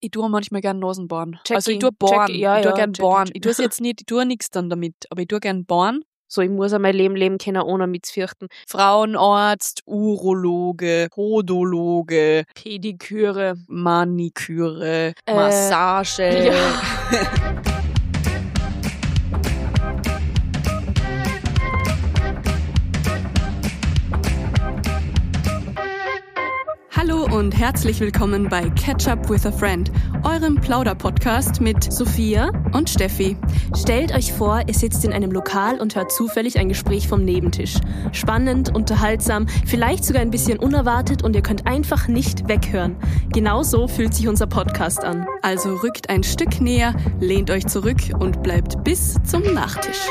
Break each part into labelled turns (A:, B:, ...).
A: Ich tue manchmal gerne Nasenbohren.
B: Checking,
A: Also ich tue Bohren.
B: checking, ja,
A: ich tue
B: ja,
A: gerne
B: checking,
A: Bohren.
B: checking.
A: Ich tue es jetzt nicht, ich tue nichts dann damit, aber ich tue gerne Bohren.
B: So, ich muss auch mein Leben leben können, ohne mich zu fürchten.
A: Frauenarzt, Urologe, Podologe,
B: Pediküre.
A: Maniküre, Massage.
B: Ja.
C: Hallo und herzlich willkommen bei Catch Up with a Friend, eurem Plauder-Podcast mit
B: Sophia.
C: und Steffi.
B: Stellt euch vor, ihr sitzt in einem Lokal und hört zufällig ein Gespräch vom Nebentisch. Spannend, unterhaltsam, vielleicht sogar ein bisschen unerwartet und ihr könnt einfach nicht weghören. Genauso fühlt sich unser Podcast an.
C: Also rückt ein Stück näher, lehnt euch zurück und bleibt bis zum Nachtisch.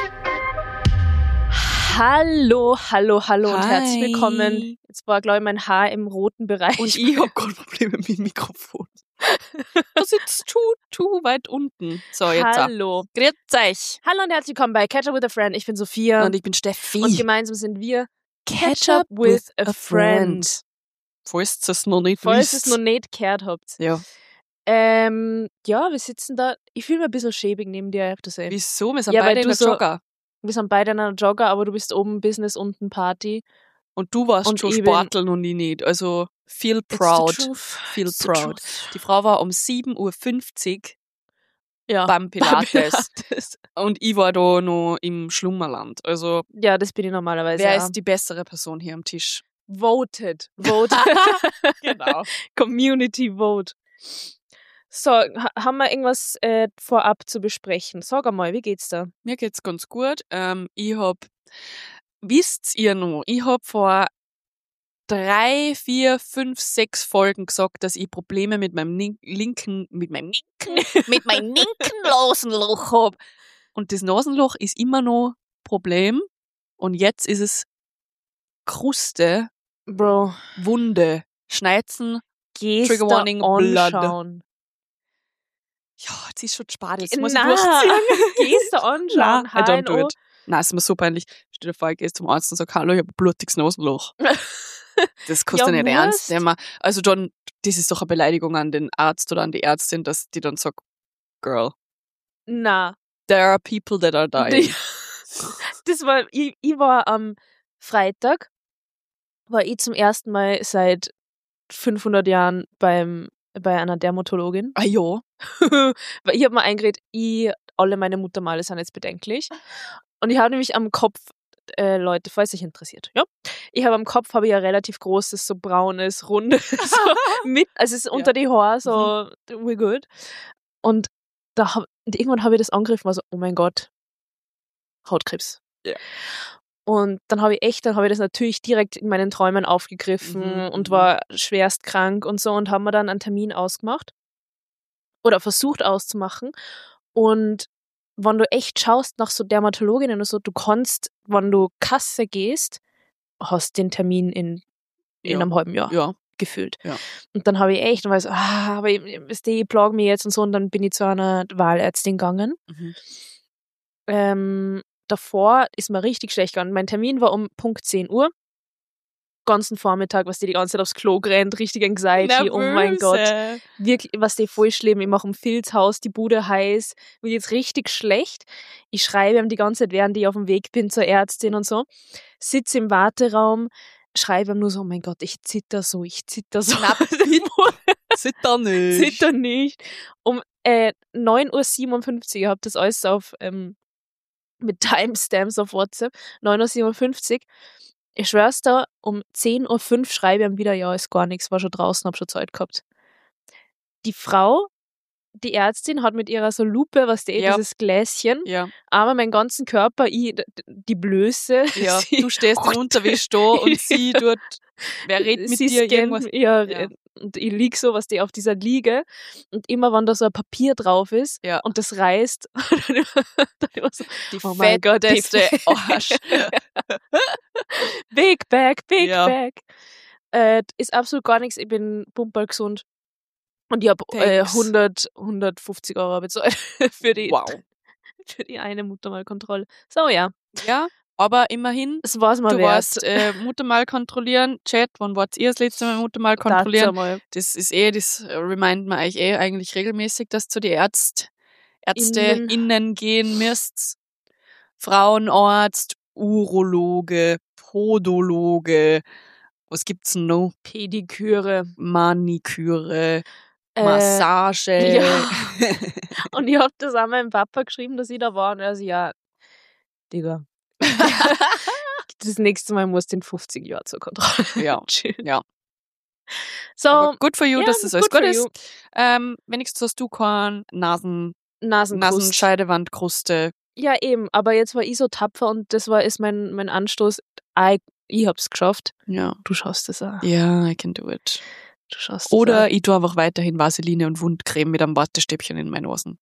B: Hallo und
A: Hi.
B: herzlich willkommen. Jetzt war, glaube ich, mein Haar im roten Bereich.
A: Und ich habe gerade Probleme mit dem Mikrofon. Das sitzt zu weit unten. So, jetzt
B: Hallo.
A: Grüß euch.
B: Hallo und herzlich willkommen bei Catch Up with a Friend. Ich bin Sophia.
A: Und ich bin Steffi.
B: Und gemeinsam sind wir Catch Up with a Friend.
A: Falls ihr es noch nicht
B: Falls ihr
A: wisst.
B: es noch nicht gehört habt.
A: Ja.
B: Ja, wir sitzen da. Ich fühle mich ein bisschen schäbig neben dir, ehrlich gesagt.
A: Wieso? Wir sind
B: Ja, weil
A: beide in
B: du
A: der
B: so-
A: Jogger.
B: Wir sind beide in einer Jogger, aber du bist oben Business, unten Party.
A: Und du warst
B: Und
A: schon
B: ich bin-
A: Sporteln und ich nicht. Also feel proud.
B: It's the truth.
A: Feel
B: It's the
A: proud.
B: truth.
A: Die Frau war um 7.50 Uhr
B: Ja.
A: beim Pilates.
B: Pilates.
A: Und ich war da noch im Schlummerland. Also
B: Ja, das bin ich normalerweise.
A: wer
B: auch.
A: ist die bessere Person hier am Tisch?
B: Voted. Vote.
A: Genau.
B: Community Vote. So, haben wir irgendwas vorab zu besprechen? Sag einmal, wie geht's da?
A: Mir geht's ganz gut. Wisst ihr noch, ich hab vor 3, 4, 5, 6 Folgen gesagt, dass ich Probleme mit meinem linken Nasenloch hab. Und das Nasenloch ist immer noch Problem. Und jetzt ist es Kruste,
B: Bro,
A: Wunde, Schneizen.
B: gehst
A: Trigger
B: da
A: warning, blood.
B: anschauen.
A: Ja, jetzt ist schon spät, jetzt muss ich
B: Nein,
A: durchziehen.
B: gehst da anschauen.
A: I don't do
B: HNO.
A: it. Nein, ist mir so peinlich. Stell dir vor, ich gehe zum Arzt und sage, hallo, ich habe ein blutiges Nasenloch. Das kannst du
B: Ja,
A: nicht ernst
B: wurscht.
A: nehmen. Also dann, das ist doch eine Beleidigung an den Arzt oder an die Ärztin, dass die dann sagt, Girl,
B: Na,
A: there are people that are dying.
B: das war, ich war am Freitag, war ich zum ersten Mal seit 500 Jahren bei einer Dermatologin.
A: Ah ja.
B: Weil ich habe mir eingeredet, alle meine Muttermale sind jetzt bedenklich. Und ich habe nämlich am Kopf, Leute, falls euch interessiert, ja. Ich habe am Kopf ja relativ großes, so braunes, rundes, so also es ist unter die Haare, so we're good. Und irgendwann habe ich das angegriffen, war so, oh mein Gott, Hautkrebs.
A: Ja.
B: Und dann habe ich das natürlich direkt in meinen Träumen aufgegriffen und war schwerst krank und so und haben wir dann einen Termin ausgemacht oder versucht auszumachen. Und wenn du echt schaust nach so Dermatologinnen und so, du kannst, wenn du Kasse gehst, hast den Termin in einem halben Jahr
A: Ja.
B: gefühlt.
A: Ja.
B: Und dann habe ich echt, und war so, aber ich plage mich jetzt und so, und dann bin ich zu einer Wahlärztin gegangen. Davor ist mir richtig schlecht gegangen. Mein Termin war um Punkt 10 Uhr. Ganzen Vormittag, was die ganze Zeit aufs Klo rennt, richtig Anxiety, oh mein Gott. Wirklich, was die voll schlimm. Ich mache im Filzhaus die Bude heiß, mir geht's richtig schlecht. Ich schreibe ihm die ganze Zeit, während ich auf dem Weg bin zur Ärztin und so. Sitze im Warteraum, schreibe ihm nur so, oh mein Gott, ich zitter so.
A: Na, Zitter nicht.
B: Zitter nicht. Um 9.57 Uhr, ich habe das alles auf mit Timestamps auf WhatsApp, 9.57 Uhr. Ich schwör's da, um 10.05 Uhr schreibe ich ihm wieder, ja, ist gar nichts, war schon draußen, hab schon Zeit gehabt. Die Frau, die Ärztin, hat mit ihrer so Lupe,
A: Ja.
B: dieses Gläschen,
A: Ja,
B: aber meinen ganzen Körper, die Blöße.
A: ja.
B: sie-
A: Du stehst in Unterwäsche da und sie dort, wer redet mit
B: sie
A: dir
B: scannt,
A: irgendwas?
B: ja,
A: Ja.
B: und ich lieg so, auf dieser Liege, und immer, wenn da so ein Papier drauf ist,
A: Ja.
B: und das reißt, dann immer so,
A: Die
B: oh mein Gott,
A: fetteste Arsch.
B: Big Bag, Big
A: Ja.
B: Bag. Ist absolut gar nichts, ich bin pumperlgesund. Und ich habe
A: Thanks.
B: 150 € bezahlt für die
A: Wow.
B: eine Muttermalkontrolle. So, ja.
A: Ja, Aber immerhin,
B: Das war's mal
A: du
B: wert.
A: warst Muttermal kontrollieren. Chat, wann wart ihr das letzte Mal Muttermal kontrollieren? Das ist das reminden wir euch eigentlich regelmäßig, dass zu die ÄrzteInnen gehen müsst. Frauenarzt, Urologe, Podologe, was gibt's noch?
B: Pediküre,
A: Maniküre, Massage.
B: Ja. Und ich hab das auch meinem Papa geschrieben, dass ich da war. Und er so, ja, Digga. Das nächste Mal musst du in 50 Jahren zur Kontrolle.
A: Ja. Ja.
B: So,
A: aber good for you,
B: ja,
A: dass das alles gut ist.
B: you.
A: Wenigstens hast du keine
B: Nasenkrust.
A: Nasenscheidewandkruste.
B: Ja, eben. Aber jetzt war ich so tapfer und das ist mein Anstoß. Ich hab's geschafft.
A: Ja.
B: Du schaffst es auch.
A: Ja, I can do it.
B: Du schaffst es
A: Oder
B: auch.
A: ich tue einfach weiterhin Vaseline und Wundcreme mit einem Wattestäbchen in meine Nasen.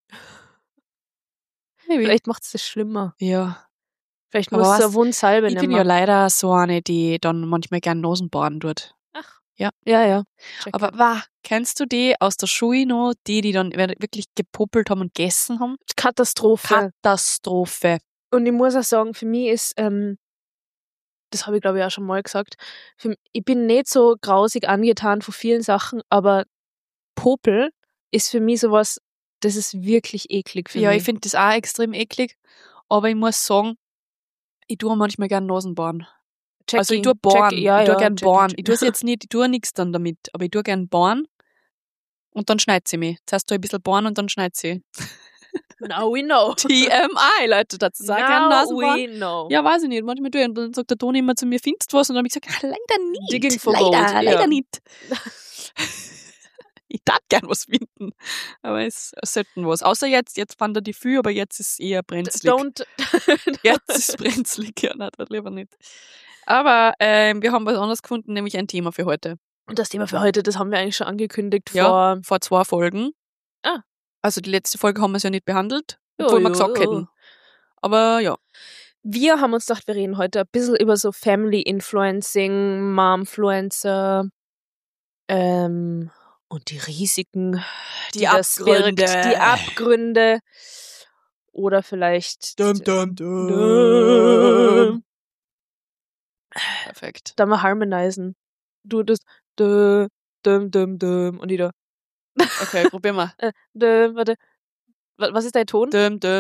B: Vielleicht macht's das schlimmer.
A: Ja.
B: Vielleicht musst du eine Wundsalbe nehmen.
A: Ich bin ja leider so eine, die dann manchmal gern Nasen bohren tut.
B: Ach.
A: Ja.
B: Ja. Check.
A: Aber
B: kennst
A: du die aus der Schule noch, die dann wirklich gepuppelt haben und gegessen haben?
B: Katastrophe. Und ich muss auch sagen, für mich ist, das habe ich glaube ich auch schon mal gesagt, ich bin nicht so grausig angetan von vielen Sachen, aber Popel ist für mich sowas, das ist wirklich eklig für mich.
A: Ja, ich finde das auch extrem eklig, aber ich muss sagen, ich tue manchmal gern Nasen bohren. Also ich tue bohren, ich tue gern bohren. Ich tue es jetzt nicht, ich tue nichts dann damit, aber ich tue gern bohren und dann schneidet sie mich. Zuerst tue ich ein bisschen bohren und dann schneidet sie.
B: Now we know.
A: TMI, Leute, dazu sagen gern Nasenbohren.
B: We know.
A: Ja, weiß ich nicht, manchmal tue ich und dann sagt der Toni immer zu mir, findest du was? Und dann habe ich gesagt, leider nicht.
B: Digging for gold.
A: Leider nicht. Ich darf gern was finden, aber es ist selten was. Außer jetzt fand er die viel, aber jetzt ist es eher brenzlig. Jetzt ist es brenzlig, ja, nein, das lieber nicht. Aber wir haben was anderes gefunden, nämlich ein Thema für heute.
B: Und das Thema für heute, das haben wir eigentlich schon angekündigt
A: vor 2 Folgen.
B: Ah.
A: Also die letzte Folge haben wir es ja nicht behandelt, obwohl wir gesagt hätten. Aber ja.
B: Wir haben uns gedacht, wir reden heute ein bisschen über so Family Influencing, Momfluencer, und die Risiken, die das birgt, die Abgründe oder vielleicht
A: Perfekt.
B: Da mal harmonisieren. Du das und ich da.
A: Okay, probier mal.
B: Warte. Was ist dein Ton?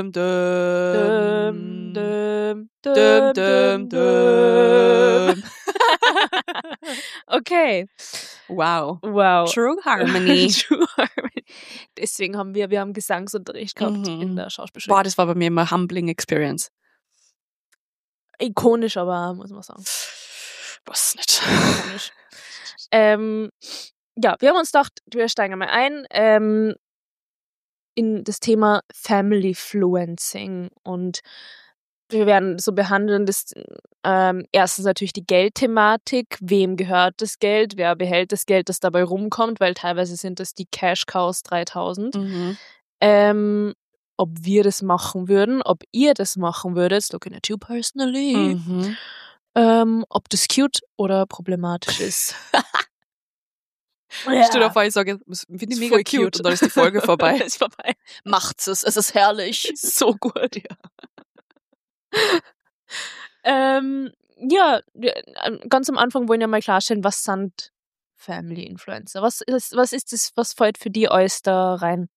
B: Okay.
A: Wow.
B: True
A: Harmony.
B: Deswegen haben wir haben Gesangsunterricht gehabt in der Schauspielschule.
A: Boah, das war bei mir immer humbling Experience.
B: Ikonisch, aber muss man sagen.
A: Was nicht.
B: Ikonisch. Ja, wir haben uns gedacht, wir steigen einmal ein in das Thema Family-Fluencing und wir werden so behandeln, das erstens natürlich die Geldthematik, wem gehört das Geld, wer behält das Geld, das dabei rumkommt, weil teilweise sind das die Cash Cows 3000. Ob wir das machen würden, ob ihr das machen würdet, looking at you personally, ob das cute oder problematisch ist.
A: Ja. Stell dir vor, ich sage, finde ich mega cute und dann ist die Folge vorbei.
B: Ist vorbei.
A: Macht's es ist herrlich.
B: So gut, ja. Ja, ganz am Anfang wollen wir mal klarstellen, was sind Family Influencer? Was ist das, was fällt für die alles da rein?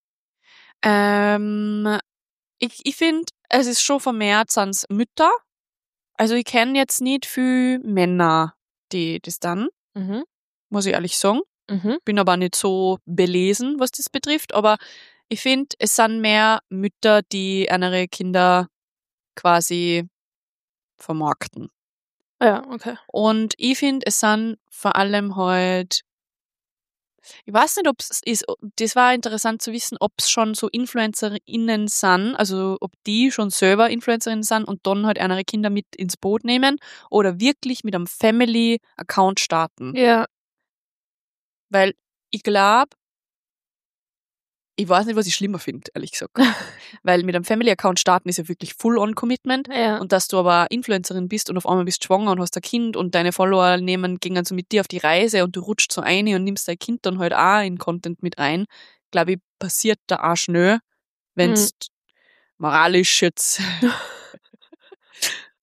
A: Ich finde, es ist schon vermehrt sind's Mütter. Also ich kenne jetzt nicht viele Männer, die das dann, muss ich ehrlich sagen. Bin aber nicht so belesen, was das betrifft, aber ich finde, es sind mehr Mütter, die ihre Kinder quasi vermarkten.
B: Ja, okay.
A: Und ich finde, es sind vor allem halt, ich weiß nicht, ob es ist, das war interessant zu wissen, ob es schon so InfluencerInnen sind, also ob die schon selber InfluencerInnen sind und dann halt ihre Kinder mit ins Boot nehmen oder wirklich mit einem Family-Account starten.
B: Ja.
A: Weil ich glaube, ich weiß nicht, was ich schlimmer finde, ehrlich gesagt. Weil mit einem Family-Account starten ist ja wirklich Full-on-Commitment.
B: Ja.
A: Und dass du aber Influencerin bist und auf einmal bist schwanger und hast ein Kind und deine Follower gehen dann so mit dir auf die Reise und du rutschst so ein und nimmst dein Kind dann halt auch in Content mit rein, glaube ich, passiert da auch schnell, wenn es moralisch jetzt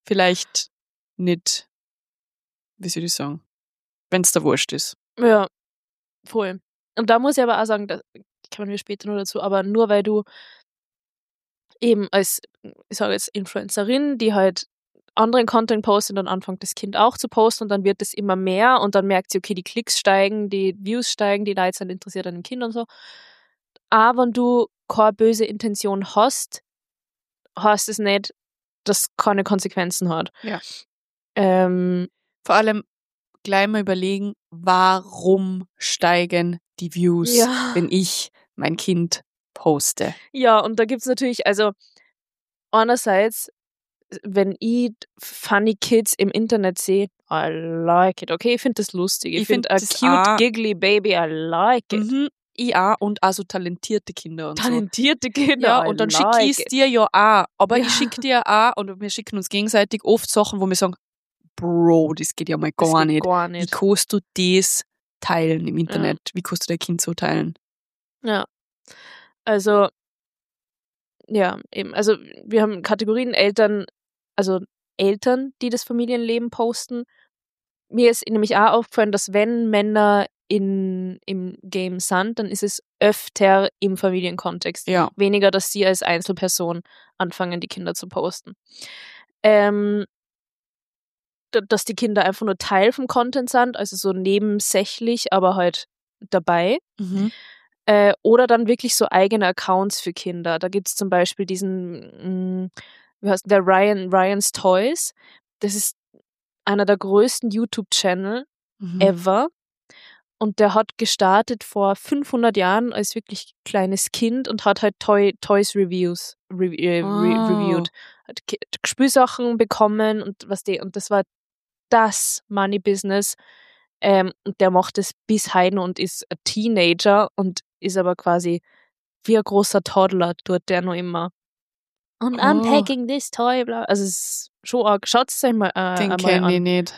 A: vielleicht nicht, wie soll ich sagen, wenn es da wurscht ist.
B: Ja, voll. Und da muss ich aber auch sagen, da kommen wir später noch dazu, aber nur weil du eben als, ich sage jetzt Influencerin, die halt anderen Content postet, dann anfängt das Kind auch zu posten und dann wird es immer mehr und dann merkt sie, okay, die Klicks steigen, die Views steigen, die Leute sind interessiert an dem Kind und so. Aber wenn du keine böse Intention hast, heißt es nicht, dass es keine Konsequenzen hat.
A: Ja. Vor allem gleich mal überlegen, warum steigen die Views, wenn ich mein Kind poste.
B: Ja, und da gibt's natürlich, also einerseits, wenn ich funny Kids im Internet sehe, I like it. Okay, ich finde das lustig. Ich finde a cute, giggly baby, I like it.
A: Ich auch und auch so talentierte Kinder und
B: talentierte Kinder,
A: ja, und dann schicke ich es dir ja auch. Aber ich schicke dir auch, und wir schicken uns gegenseitig oft Sachen, wo wir sagen, Bro, das geht ja mal gar nicht. Wie kannst du das teilen im Internet? Wie kannst du dein Kind so teilen?
B: Ja. Also, ja, eben. Also, wir haben Kategorien Eltern, die das Familienleben posten. Mir ist nämlich auch aufgefallen, dass wenn Männer im Game sind, dann ist es öfter im Familienkontext.
A: Ja.
B: Weniger, dass sie als Einzelperson anfangen, die Kinder zu posten. Dass die Kinder einfach nur Teil vom Content sind, also so nebensächlich, aber halt dabei. Oder dann wirklich so eigene Accounts für Kinder. Da gibt es zum Beispiel diesen, wie heißt der, Ryan's Toys. Das ist einer der größten YouTube-Channel ever. Und der hat gestartet vor 500 Jahren als wirklich kleines Kind und hat halt Toys reviewed. Hat Spielsachen bekommen und und das war das Money-Business. Und der macht es bis heute und ist ein Teenager und ist aber quasi wie ein großer Toddler, tut der noch immer. Und unpacking this toy, bla. Also es ist schon arg. Schaut es euch mal
A: den kenne ich nicht.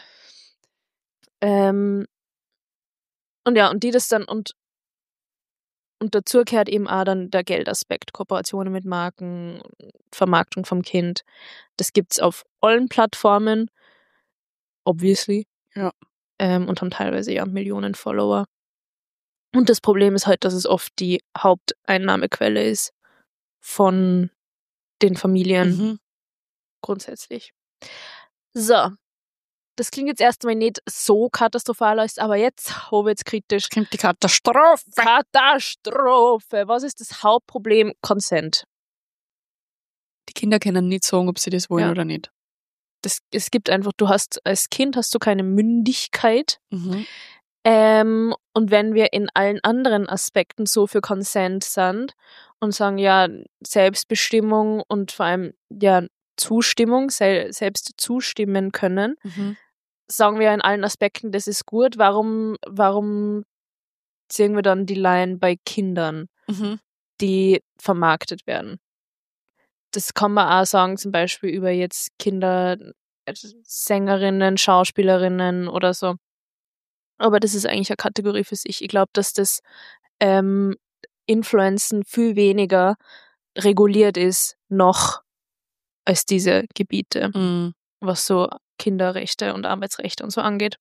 B: Und ja, und die das dann und dazu gehört eben auch dann der Geldaspekt, Kooperationen mit Marken, Vermarktung vom Kind. Das gibt's auf allen Plattformen, obviously.
A: Ja.
B: Und haben teilweise ja Millionen Follower. Und das Problem ist halt, dass es oft die Haupteinnahmequelle ist von den Familien grundsätzlich. So. Das klingt jetzt erstmal nicht so katastrophal, aber jetzt wird's kritisch.
A: Kommt die Katastrophe.
B: Was ist das Hauptproblem? Consent.
A: Die Kinder können nicht sagen, ob sie das wollen oder nicht.
B: Es gibt einfach, als Kind hast du keine Mündigkeit. Und wenn wir in allen anderen Aspekten so für Consent sind und sagen, ja, Selbstbestimmung und vor allem, ja, Zustimmung, selbst zustimmen können, sagen wir in allen Aspekten, das ist gut. Warum sehen wir dann die Line bei Kindern, die vermarktet werden? Das kann man auch sagen, zum Beispiel über jetzt Kinder, Sängerinnen, Schauspielerinnen oder so. Aber das ist eigentlich eine Kategorie für sich. Ich glaube, dass das Influencen viel weniger reguliert ist noch als diese Gebiete, was so Kinderrechte und Arbeitsrechte und so angeht.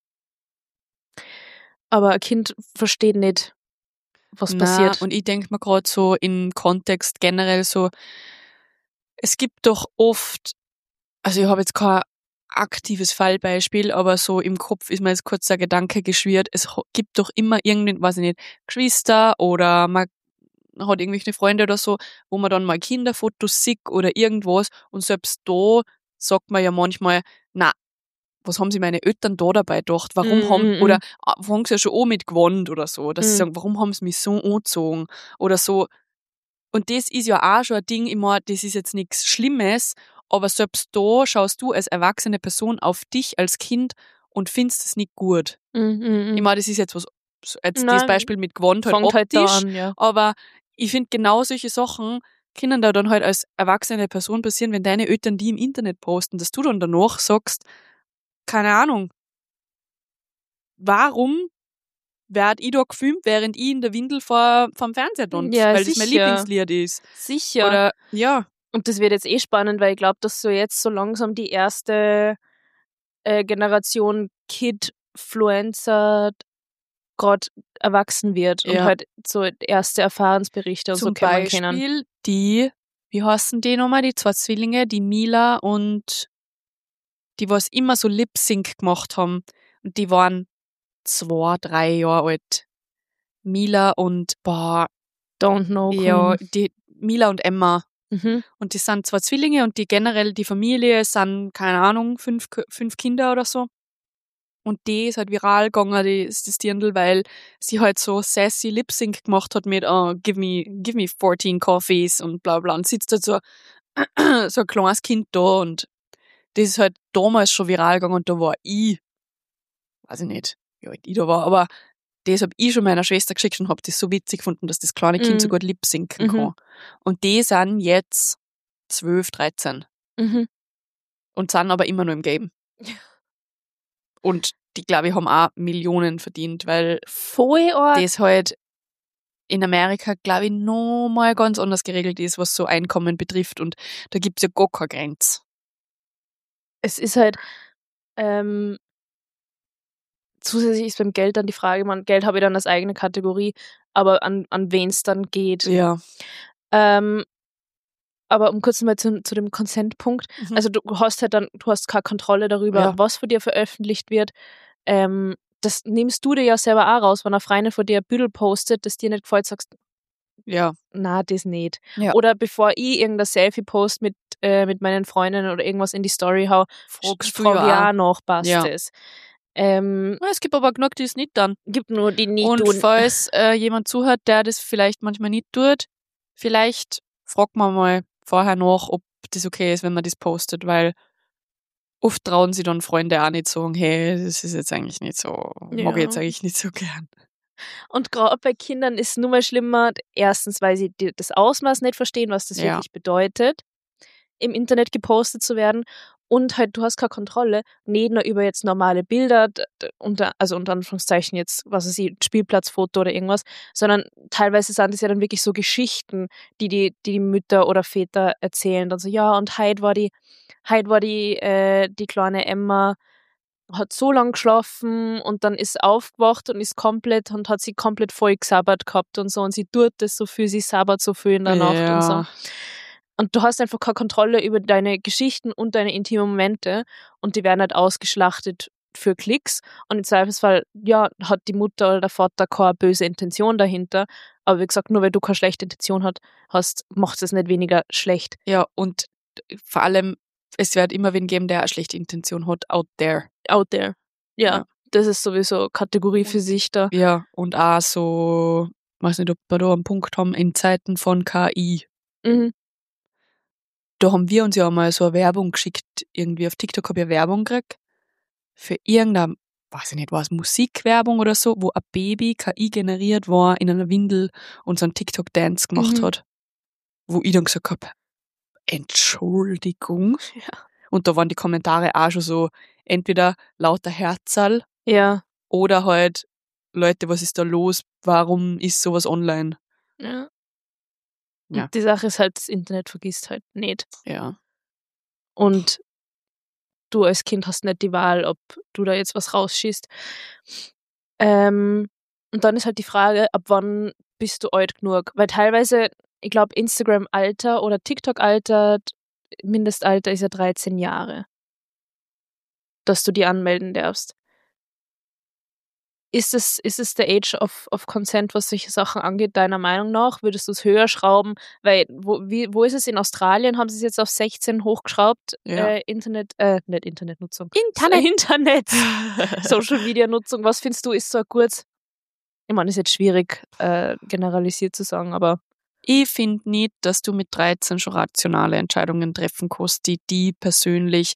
B: Aber ein Kind versteht nicht, was passiert.
A: Und ich denke mir gerade so im Kontext generell so, es gibt doch oft, also ich habe jetzt kein aktives Fallbeispiel, aber so im Kopf ist mir jetzt kurz der Gedanke geschwirrt, es gibt doch immer irgendwie, weiß ich nicht, Geschwister oder man hat irgendwelche Freunde oder so, wo man dann mal Kinderfotos sieht oder irgendwas und selbst da sagt man ja manchmal, na, was haben sie meine Eltern da dabei gedacht? Warum oder fangen sie ja schon an mit Gewand oder so, dass sie sagen, warum haben sie mich so angezogen oder so. Und das ist ja auch schon ein Ding, ich meine, das ist jetzt nichts Schlimmes, aber selbst da schaust du als erwachsene Person auf dich als Kind und findest es nicht gut. Ich meine, das ist jetzt das Beispiel mit Gewand halt optisch,
B: halt da an, ja.
A: Aber ich finde genau solche Sachen können da dann halt als erwachsene Person passieren, wenn deine Eltern die im Internet posten, dass du dann danach sagst, keine Ahnung, warum werd ich da gefilmt, während ich in der Windel vom Fernseher tanze, weil das mein Lieblingslied ist.
B: Sicher.
A: Oder, ja.
B: Und das wird jetzt spannend, weil ich glaube, dass so jetzt so langsam die erste Generation Kid-Fluencer gerade erwachsen wird und halt so erste Erfahrensberichte und
A: Zum
B: so können
A: Beispiel die, wie heißen die nochmal, die 2 Zwillinge, die Mila und die was immer so Lip-Sync gemacht haben. Und die waren 2, 3 Jahre alt. Mila und,
B: Don't know.
A: Ja, die Mila und Emma. Und die sind 2 Zwillinge und die generell, die Familie sind, keine Ahnung, 5 Kinder oder so. Und die ist halt viral gegangen, das Dirndl, weil sie halt so sassy Lip-Sync gemacht hat mit give me 14 Coffees und bla bla. Und sitzt halt so ein kleines Kind da und das ist halt damals schon viral gegangen und da war ich, weiß ich nicht, wie alt ich da war, aber das hab ich schon meiner Schwester geschickt und hab das so witzig gefunden, dass das kleine Kind so gut lip-syncen kann. Und die sind jetzt 12, 13. Und sind aber immer nur im Game. Und die, glaube ich, haben auch Millionen verdient, weil das halt in Amerika, glaube ich, noch mal ganz anders geregelt ist, was so Einkommen betrifft. Und da gibt's ja gar keine Grenze.
B: Es ist halt, zusätzlich ist beim Geld dann die Frage, Geld habe ich dann als eigene Kategorie, aber an wen es dann geht.
A: Ja.
B: Aber um kurz mal zu dem Consent-Punkt, also du hast keine Kontrolle darüber, was von dir veröffentlicht wird. Das nimmst du dir ja selber auch raus, wenn eine Freundin von dir ein Büdel postet, das dir nicht gefällt, sagst na, das nicht.
A: Ja.
B: Oder bevor ich irgendein Selfie post mit meinen Freundinnen oder irgendwas in die Story hau, frage ich auch nach, passt das.
A: Es gibt aber genug, die es nicht dann.
B: Gibt nur die nicht
A: und
B: tun.
A: Und falls jemand zuhört, der das vielleicht manchmal nicht tut, vielleicht fragt man mal vorher nach, ob das okay ist, wenn man das postet, weil oft trauen sie dann Freunde auch nicht sagen, hey, das ist jetzt eigentlich nicht so, mag ich jetzt eigentlich nicht so gern.
B: Und gerade bei Kindern ist es nur mal schlimmer, erstens, weil sie das Ausmaß nicht verstehen, was das wirklich bedeutet, im Internet gepostet zu werden. Und halt, du hast keine Kontrolle, nicht nur über jetzt normale Bilder, unter Anführungszeichen jetzt, was weiß ich, Spielplatzfoto oder irgendwas, sondern teilweise sind das ja dann wirklich so Geschichten, die Mütter oder Väter erzählen. Dann so, ja, und heute war die kleine Emma, hat so lang geschlafen und dann ist aufgewacht und hat sie komplett voll gesabbert gehabt und so und sie tut das so viel, sie sabbert so viel in der Nacht und so. Und du hast einfach keine Kontrolle über deine Geschichten und deine intimen Momente und die werden halt ausgeschlachtet für Klicks und im Zweifelsfall, hat die Mutter oder der Vater keine böse Intention dahinter, aber wie gesagt, nur weil du keine schlechte Intention hast, macht es nicht weniger schlecht.
A: Ja, und vor allem, es wird immer wen geben, der eine schlechte Intention hat, out there.
B: Ja. Das ist sowieso Kategorie für sich da.
A: Ja, und auch so, weiß nicht, ob wir da einen Punkt haben, in Zeiten von KI. Da haben wir uns ja mal so eine Werbung geschickt, irgendwie auf TikTok habe ich eine Werbung gekriegt, für irgendeine, weiß ich nicht, war es Musikwerbung oder so, wo ein Baby KI generiert war in einer Windel und so einen TikTok-Dance gemacht hat. Wo ich dann gesagt habe, Entschuldigung.
B: Ja.
A: Und da waren die Kommentare auch schon so, entweder lauter Herzerl oder halt, Leute, was ist da los? Warum ist sowas online?
B: Ja. Und die Sache ist halt, das Internet vergisst halt nicht.
A: Ja.
B: Und du als Kind hast nicht die Wahl, ob du da jetzt was rausschießt. Und dann ist halt die Frage, ab wann bist du alt genug? Weil teilweise, ich glaube, Instagram-Alter oder TikTok-Alter, Mindestalter ist ja 13 Jahre, dass du die anmelden darfst. Ist es der Age of Consent, was solche Sachen angeht, deiner Meinung nach? Würdest du es höher schrauben? Weil, wo ist es? In Australien haben sie es jetzt auf 16 hochgeschraubt. Nicht Internetnutzung. Internet. Social-Media-Nutzung. Was findest du, ist so gut? Ich meine, ist jetzt schwierig, generalisiert zu sagen, aber
A: ich finde nicht, dass du mit 13 schon rationale Entscheidungen treffen kannst, die persönlich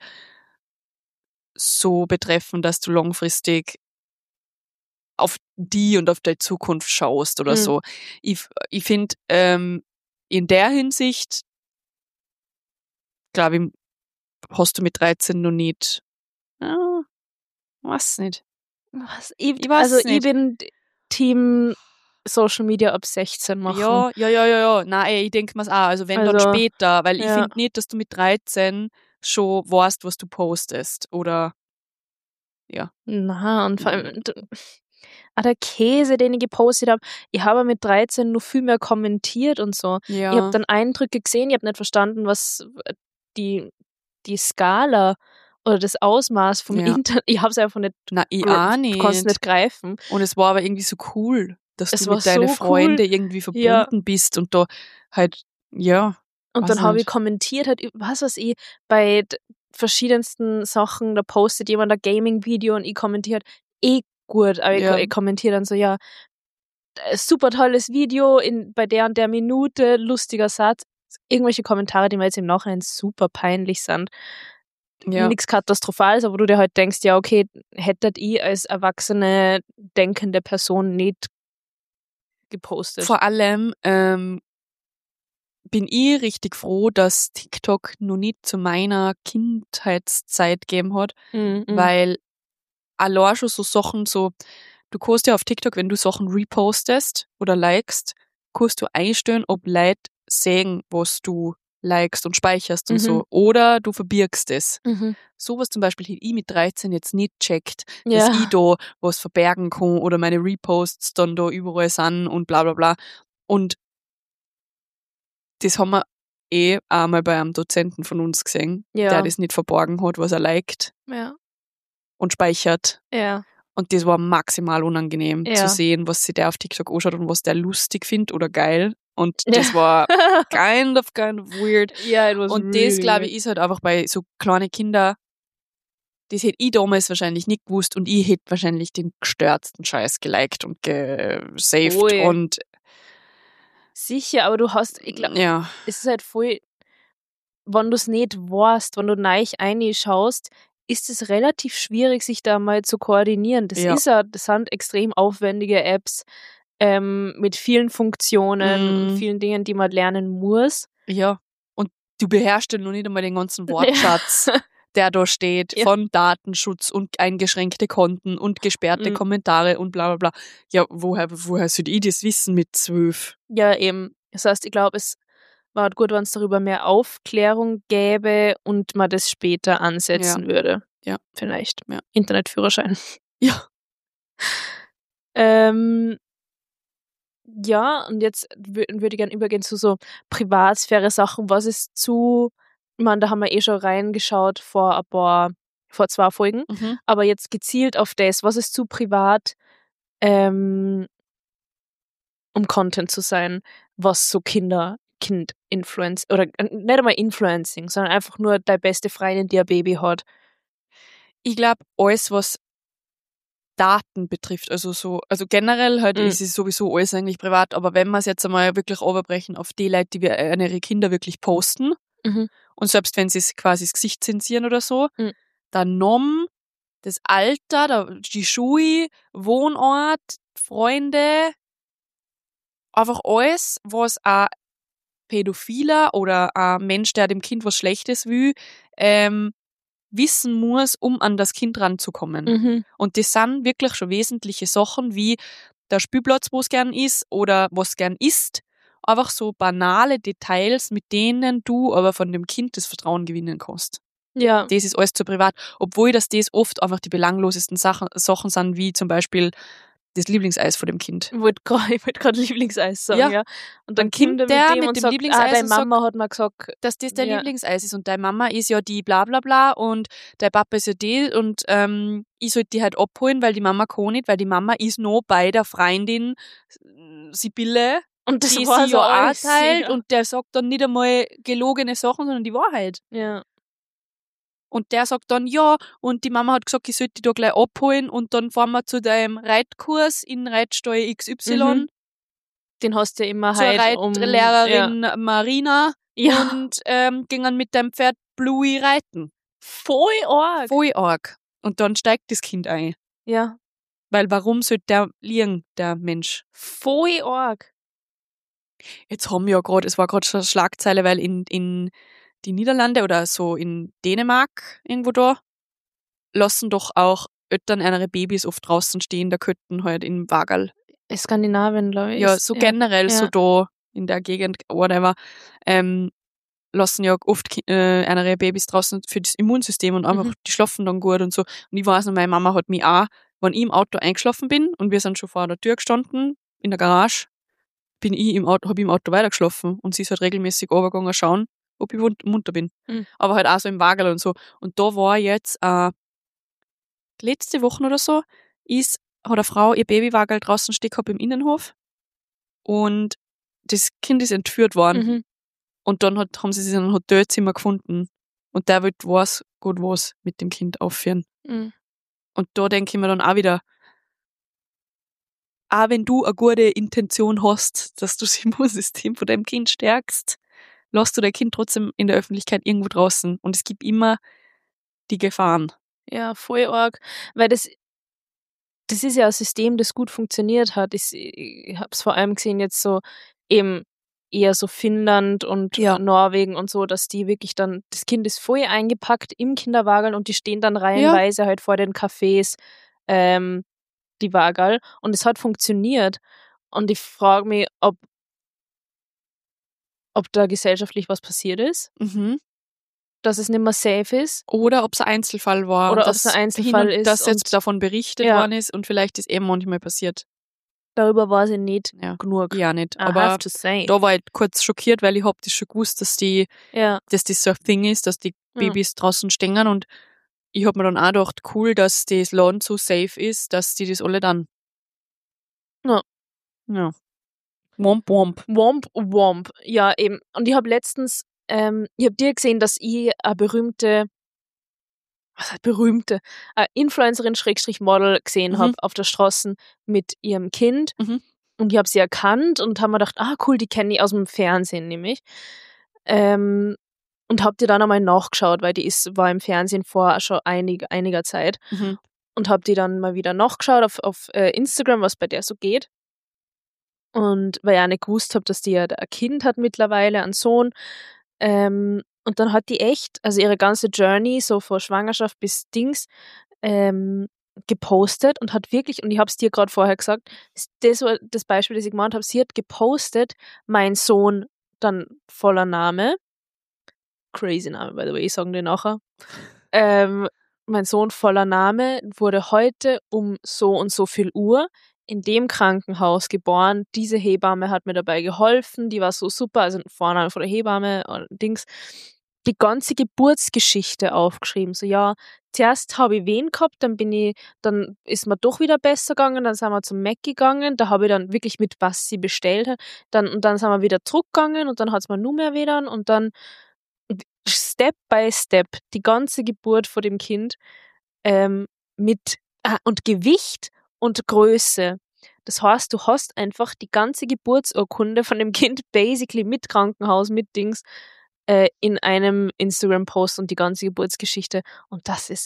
A: so betreffen, dass du langfristig auf die und auf deine Zukunft schaust oder so. Ich finde, in der Hinsicht, glaube ich, hast du mit 13 noch nicht, weiß nicht.
B: Ich bin Team Social Media ab 16 machen.
A: Ja. Nein, ich denke mir's auch. Also wenn dann später, weil ich finde nicht, dass du mit 13 schon weißt, was du postest. Oder ja.
B: Na, und vor allem der Käse, den ich gepostet habe, ich habe mit 13 noch viel mehr kommentiert und so.
A: Ja.
B: Ich habe dann Eindrücke gesehen, ich habe nicht verstanden, was die Skala oder das Ausmaß vom Internet, ich habe es einfach nicht,
A: ich auch nicht.
B: Konnte es nicht greifen.
A: Und es war aber irgendwie so cool, dass du mit deinen Freunden irgendwie verbunden bist und da halt,
B: Und dann habe ich kommentiert, halt, was ich, bei verschiedensten Sachen, da postet jemand ein Gaming-Video und ich kommentiert, gut, aber ich kommentiere dann so, super tolles Video bei der und der Minute, lustiger Satz, irgendwelche Kommentare, die mir jetzt im Nachhinein super peinlich sind. Nichts Katastrophales, aber du dir halt denkst, ja, okay, hättet ich als erwachsene, denkende Person nicht gepostet.
A: Vor allem bin ich richtig froh, dass TikTok noch nicht zu meiner Kindheitszeit gegeben hat, weil allein schon so Sachen du kannst ja auf TikTok, wenn du Sachen repostest oder likest, kannst du einstellen, ob Leute sehen, was du likest und speicherst und so. Oder du verbirgst es. Sowas zum Beispiel hätte ich mit 13 jetzt nicht checkt, dass ich da was verbergen kann oder meine Reposts dann da überall sind und bla bla bla. Und das haben wir einmal bei einem Dozenten von uns gesehen, der das nicht verborgen hat, was er liked und speichert.
B: Ja.
A: Und das war maximal unangenehm zu sehen, was sich der auf TikTok anschaut und was der lustig findet oder geil. Und das war kind of weird.
B: Ja, it was
A: und
B: really
A: das, glaube ich, ist halt einfach bei so kleinen Kindern, das hätte ich damals wahrscheinlich nicht gewusst und ich hätte wahrscheinlich den gestörtsten Scheiß geliked und gesaved und
B: sicher, aber du hast, ich glaube, es ist halt voll, wenn du es nicht weißt, wenn du neu reinschaust, ist es relativ schwierig, sich da mal zu koordinieren. Das sind extrem aufwendige Apps mit vielen Funktionen und vielen Dingen, die man lernen muss.
A: Ja, und du beherrschst ja noch nicht einmal den ganzen Wortschatz, der da steht, von Datenschutz und eingeschränkte Konten und gesperrte Kommentare und bla bla bla. Ja, woher soll ich das wissen mit 12?
B: Ja, eben. Das heißt, ich glaube, es war gut, wenn es darüber mehr Aufklärung gäbe und man das später ansetzen würde.
A: Ja.
B: Vielleicht. Ja. Internetführerschein.
A: Ja.
B: Ja, und jetzt würde ich gerne übergehen zu so Privatsphäre-Sachen. Was ist ich meine, da haben wir schon reingeschaut vor 2 Folgen, aber jetzt gezielt auf das, was ist zu privat, um Content zu sein, was so Kind-Influence oder nicht einmal Influencing, sondern einfach nur deine beste Freundin, die ein Baby hat.
A: Ich glaube, alles, was Daten betrifft, also generell halt ist es sowieso alles eigentlich privat, aber wenn wir es jetzt einmal wirklich überbrechen auf die Leute, die ihre Kinder wirklich posten und selbst wenn sie es quasi das Gesicht zensieren oder so, der Nom, das Alter, die Schule, Wohnort, Freunde, einfach alles, was ein Pädophiler oder ein Mensch, der dem Kind was Schlechtes will, wissen muss, um an das Kind ranzukommen. Und das sind wirklich schon wesentliche Sachen wie der Spielplatz, wo es gern ist oder was gern isst. Einfach so banale Details, mit denen du aber von dem Kind das Vertrauen gewinnen kannst.
B: Ja.
A: Das ist alles zu privat. Obwohl das oft einfach die belanglosesten Sachen sind, wie zum Beispiel das Lieblingseis von dem Kind.
B: Ich wollte gerade Lieblingseis sagen, ja. Und dann
A: kommt der mit dem Lieblingseis
B: deine Mama hat mir gesagt,
A: dass das dein Lieblingseis ist und deine Mama ist ja die bla bla bla und dein Papa ist ja die und ich sollte die halt abholen, weil die Mama kann nicht, weil die Mama ist noch bei der Freundin Sibylle
B: und das
A: die
B: war
A: sie
B: so
A: ja austeilt und der sagt dann nicht einmal gelogene Sachen, sondern die Wahrheit.
B: Ja.
A: Und der sagt dann, ja, und die Mama hat gesagt, ich sollte die da gleich abholen und dann fahren wir zu deinem Reitkurs in Reitstall XY.
B: Den hast du ja immer
A: zur
B: halt
A: Reitlehrerin Marina und gingen mit deinem Pferd Bluey reiten.
B: Voll arg.
A: Voll arg. Und dann steigt das Kind ein.
B: Ja.
A: Weil warum sollte der liegen, der Mensch?
B: Voll arg.
A: Jetzt haben wir ja gerade, es war gerade schon eine Schlagzeile, weil in die Niederlande oder so in Dänemark irgendwo da, lassen doch auch Eltern ihre Babys oft draußen stehen, da könnten halt im Wagerl.
B: Skandinavien, glaube ich.
A: Ja, so generell, so da in der Gegend, whatever, lassen ja oft andere Babys draußen für das Immunsystem und einfach, die schlafen dann gut und so. Und ich weiß noch, meine Mama hat mich auch, wenn ich im Auto eingeschlafen bin und wir sind schon vor der Tür gestanden, in der Garage, hab ich im Auto weitergeschlafen und sie ist halt regelmäßig runtergegangen schauen, ob ich munter bin. Aber halt auch so im Wagerl und so. Und da war jetzt, letzte Woche oder so, hat eine Frau ihr Babywagerl draußen stehen gehabt im Innenhof und das Kind ist entführt worden. Und dann haben sie sich in einem Hotelzimmer gefunden und der wird weiß gut was mit dem Kind aufführen. Und da denke ich mir dann auch wieder, auch wenn du eine gute Intention hast, dass du das Immunsystem von deinem Kind stärkst, lässt du dein Kind trotzdem in der Öffentlichkeit irgendwo draußen. Und es gibt immer die Gefahren.
B: Ja, voll arg. Weil das ist ja ein System, das gut funktioniert hat. Ich habe es vor allem gesehen jetzt so eben eher so Finnland und Norwegen und so, dass die wirklich dann, das Kind ist voll eingepackt im Kinderwagerl und die stehen dann reihenweise halt vor den Cafés, die Wagerl. Und es hat funktioniert. Und ich frage mich, ob da gesellschaftlich was passiert ist. Dass es nicht mehr safe ist.
A: Oder ob es ein Einzelfall war.
B: Oder ob es ein Einzelfall ist.
A: Dass jetzt davon berichtet worden ist und vielleicht ist eben manchmal passiert.
B: Darüber weiß ich nicht genug.
A: Ja, nicht. Aber da war ich kurz schockiert, weil ich hab das schon gewusst, dass das so ein Thing ist, dass die Babys draußen stehen und ich hab mir dann auch gedacht, cool, dass das Land so safe ist, dass die das alle dann. Ja. Womp, womp.
B: Womp, womp. Ja, eben. Und ich habe letztens, ich habe dir gesehen, dass ich eine berühmte Influencerin /Model gesehen habe auf der Straße mit ihrem Kind. Und ich habe sie erkannt und habe mir gedacht, cool, die kenne ich aus dem Fernsehen nämlich. Und habe die dann einmal nachgeschaut, weil die war im Fernsehen vor schon einiger Zeit. Und habe die dann mal wieder nachgeschaut auf Instagram, was bei der so geht. Und weil ich auch nicht gewusst habe, dass die ja ein Kind hat mittlerweile, einen Sohn. Und dann hat die echt, also ihre ganze Journey, so von Schwangerschaft bis Dings, gepostet und hat wirklich, und ich habe es dir gerade vorher gesagt, das war das Beispiel, das ich gemeint habe, sie hat gepostet, mein Sohn, dann voller Name, crazy Name, by the way, ich sage dir nachher, mein Sohn voller Name wurde heute um so und so viel Uhr in dem Krankenhaus geboren. Diese Hebamme hat mir dabei geholfen, die war so super, also Vorname von der Hebamme und Dings, die ganze Geburtsgeschichte aufgeschrieben. So, ja, zuerst habe ich Wehen gehabt, dann ist mir doch wieder besser gegangen, dann sind wir zum Mac gegangen, da habe ich dann wirklich mit, was sie bestellt hat, und dann sind wir wieder zurückgegangen und dann hat es mir nur mehr weh und dann Step by Step die ganze Geburt vor dem Kind mit und Gewicht und Größe. Das heißt, du hast einfach die ganze Geburtsurkunde von dem Kind basically mit Krankenhaus, mit Dings in einem Instagram-Post und die ganze Geburtsgeschichte. Und das ist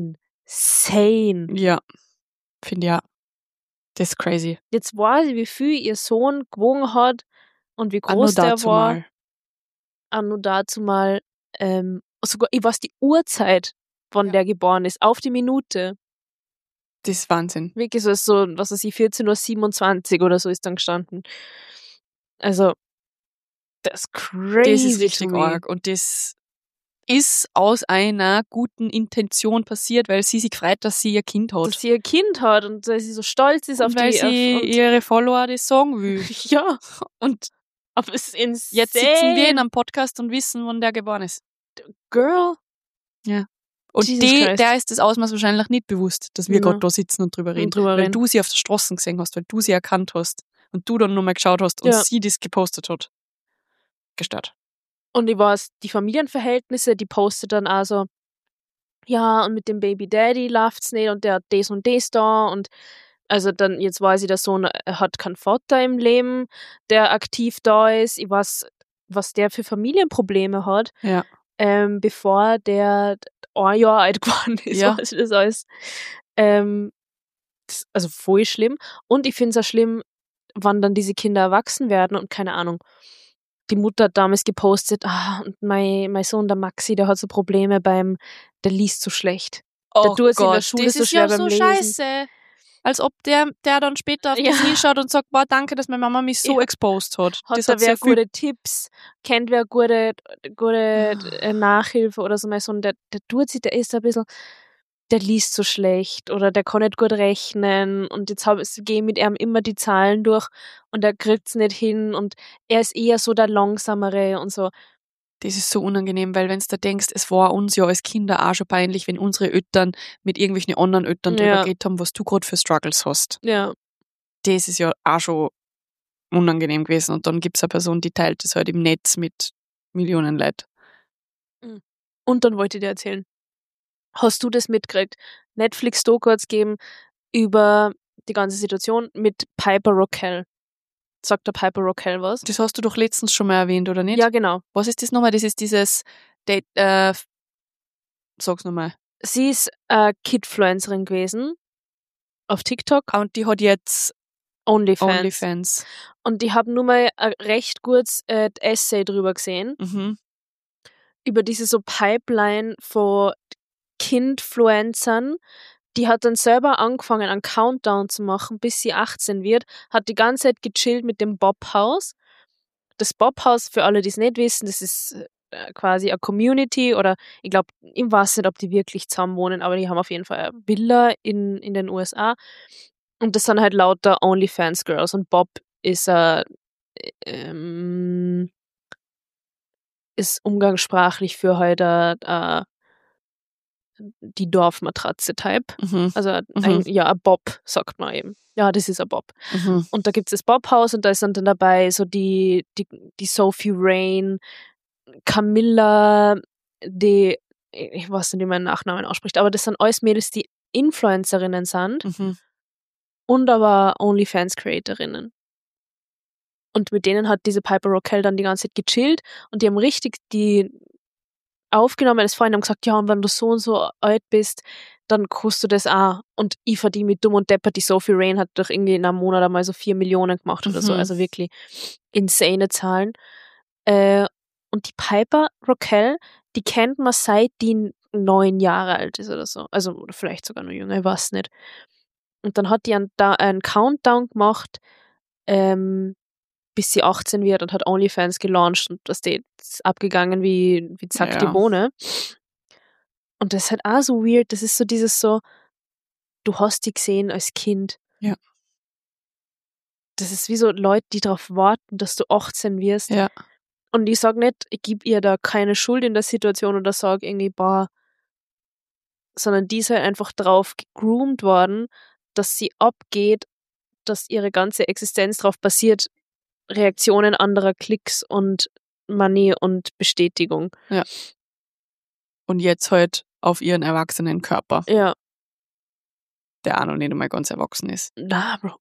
B: insane.
A: Ja, finde ja. Das ist crazy.
B: Jetzt weiß ich, wie viel ihr Sohn gewogen hat und wie groß der war. Nur dazu mal. Sogar, ich weiß die Uhrzeit, wann der geboren ist, auf die Minute.
A: Das ist Wahnsinn.
B: Wirklich so, was weiß ich, 14:27 oder so ist dann gestanden. Also, das ist crazy.
A: Das ist richtig arg. Und das ist aus einer guten Intention passiert, weil sie sich freut, dass sie ihr Kind hat.
B: Dass sie ihr Kind hat und weil sie so stolz ist
A: und weil sie ihre Follower das sagen will.
B: Ja.
A: Und
B: aber es ist insane.
A: Jetzt sitzen wir in einem Podcast und wissen, wann der geboren ist.
B: Girl.
A: Ja. Und der ist das Ausmaß wahrscheinlich nicht bewusst, dass wir gerade da sitzen und drüber reden. Weil du sie auf der Straße gesehen hast, weil du sie erkannt hast und du dann nochmal geschaut hast und sie das gepostet hat. Gestört.
B: Und ich weiß, die Familienverhältnisse, die postet dann also, ja, und mit dem Baby Daddy läuft's nicht und der hat das und das da und also dann, jetzt weiß ich, der Sohn hat keinen Vater im Leben, der aktiv da ist. Ich weiß, was der für Familienprobleme hat, bevor der ein Jahr alt geworden ist.
A: Ja.
B: Also das alles. Also voll schlimm. Und ich finde es auch schlimm, wann dann diese Kinder erwachsen werden und keine Ahnung. Die Mutter hat damals gepostet, und mein Sohn, der Maxi, der hat so Probleme der liest so schlecht. Der tut es in der Schule
A: das
B: so schwer
A: ist ja
B: beim
A: so
B: Lesen.
A: scheiße. als ob der dann später auf das hinschaut und sagt, boah, danke, dass meine Mama mich so exposed hat.
B: Hat da wer gute Tipps, kennt wer gute Nachhilfe oder so, mal so, der tut sich, der ist ein bisschen, der liest so schlecht oder der kann nicht gut rechnen und jetzt gehen mit ihm immer die Zahlen durch und er kriegt's nicht hin und er ist eher so der Langsamere und so.
A: Das ist so unangenehm, weil wenn du denkst, es war uns ja als Kinder auch schon peinlich, wenn unsere Eltern mit irgendwelchen anderen Eltern drüber geredet haben, was du gerade für Struggles hast.
B: Ja.
A: Das ist ja auch schon unangenehm gewesen. Und dann gibt es eine Person, die teilt das halt im Netz mit Millionen Leuten.
B: Und dann wollte ich dir erzählen, hast du das mitgekriegt? Netflix-Doku hat's gegeben über die ganze Situation mit Piper Rockell. Sagt der Piper Rockell was?
A: Das hast du doch letztens schon mal erwähnt, oder nicht?
B: Ja, genau.
A: Was ist das nochmal? Das ist dieses sag's nochmal.
B: Sie ist Kidfluencerin gewesen auf TikTok.
A: Und die hat jetzt OnlyFans.
B: Und ich habe nur mal ein recht gutes Essay drüber gesehen. Über diese so Pipeline von Kindfluencern. Die hat dann selber angefangen, einen Countdown zu machen, bis sie 18 wird, hat die ganze Zeit gechillt mit dem Bob-Haus. Das Bob-Haus, für alle, die es nicht wissen, das ist quasi eine Community oder ich glaube, ich weiß nicht, ob die wirklich zusammen wohnen, aber die haben auf jeden Fall eine Villa in den USA. Und das sind halt lauter OnlyFans-Girls und Bob ist ist umgangssprachlich für halt die Dorfmatratze-Type. Also ein Bob, sagt man eben. Ja, das ist ein Bob. Und da gibt es das Bob-Haus und da sind dann dabei so die Sophie Rain, Camilla, ich weiß nicht, wie mein Nachnamen ausspricht, aber das sind alles Mädels, die Influencerinnen sind und aber OnlyFans-Creatorinnen. Und mit denen hat diese Piper Rockell dann die ganze Zeit gechillt und die haben richtig die aufgenommen, das Freunde haben gesagt, ja, und wenn du so und so alt bist, dann kriegst du das auch. Und ich verdiene mit dumm und depper, die Sophie Rain hat doch irgendwie in einem Monat einmal so 4 Millionen gemacht oder so, also wirklich insane Zahlen. Und die Piper Rockell, die kennt man seit die 9 Jahre alt ist oder so, also oder vielleicht sogar noch jünger, ich weiß nicht. Und dann hat die einen Countdown gemacht, bis sie 18 wird und hat OnlyFans gelauncht und das ist abgegangen wie zack die Bohne. Und das ist halt auch so weird, das ist so dieses so, du hast die gesehen als Kind.
A: Ja.
B: Das ist wie so Leute, die darauf warten, dass du 18 wirst.
A: Ja.
B: Und ich sag nicht, ich gebe ihr da keine Schuld in der Situation oder sag irgendwie, sondern die ist halt einfach drauf gegroomt worden, dass sie abgeht, dass ihre ganze Existenz darauf basiert, Reaktionen anderer Klicks und Money und Bestätigung.
A: Ja. Und jetzt halt auf ihren erwachsenen Körper.
B: Ja.
A: Der auch noch nicht einmal ganz erwachsen ist.
B: Na, Bro.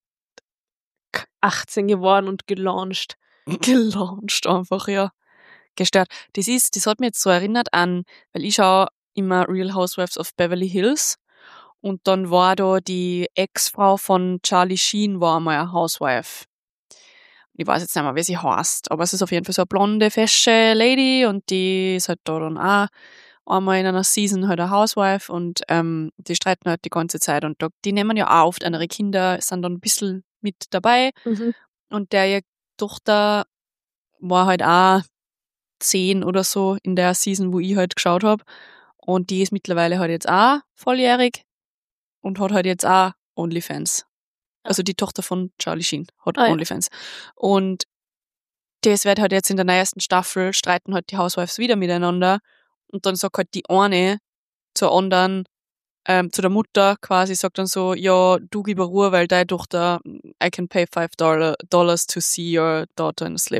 B: 18 geworden und gelauncht.
A: Gelauncht einfach, ja. Gestört. Das hat mich jetzt so erinnert an, weil ich schaue immer Real Housewives of Beverly Hills und dann war da die Ex-Frau von Charlie Sheen war einmal eine Housewife. Ich weiß jetzt nicht mehr, wie sie heißt, aber es ist auf jeden Fall so eine blonde, fesche Lady und die ist halt da dann auch einmal in einer Season halt eine Housewife und die streiten halt die ganze Zeit und die nehmen ja auch oft andere Kinder, sind dann ein bisschen mit dabei und der Tochter war halt auch 10 oder so in der Season, wo ich halt geschaut habe und die ist mittlerweile halt jetzt auch volljährig und hat halt jetzt auch OnlyFans. Also die Tochter von Charlie Sheen hat OnlyFans. Und das wird halt jetzt in der neuesten Staffel, streiten halt die Housewives wieder miteinander und dann sagt halt die eine zur anderen, zu der Mutter quasi, sagt dann so, ja, du gib Ruhe, weil deine Tochter, I can pay $5 to see your daughter in a slip.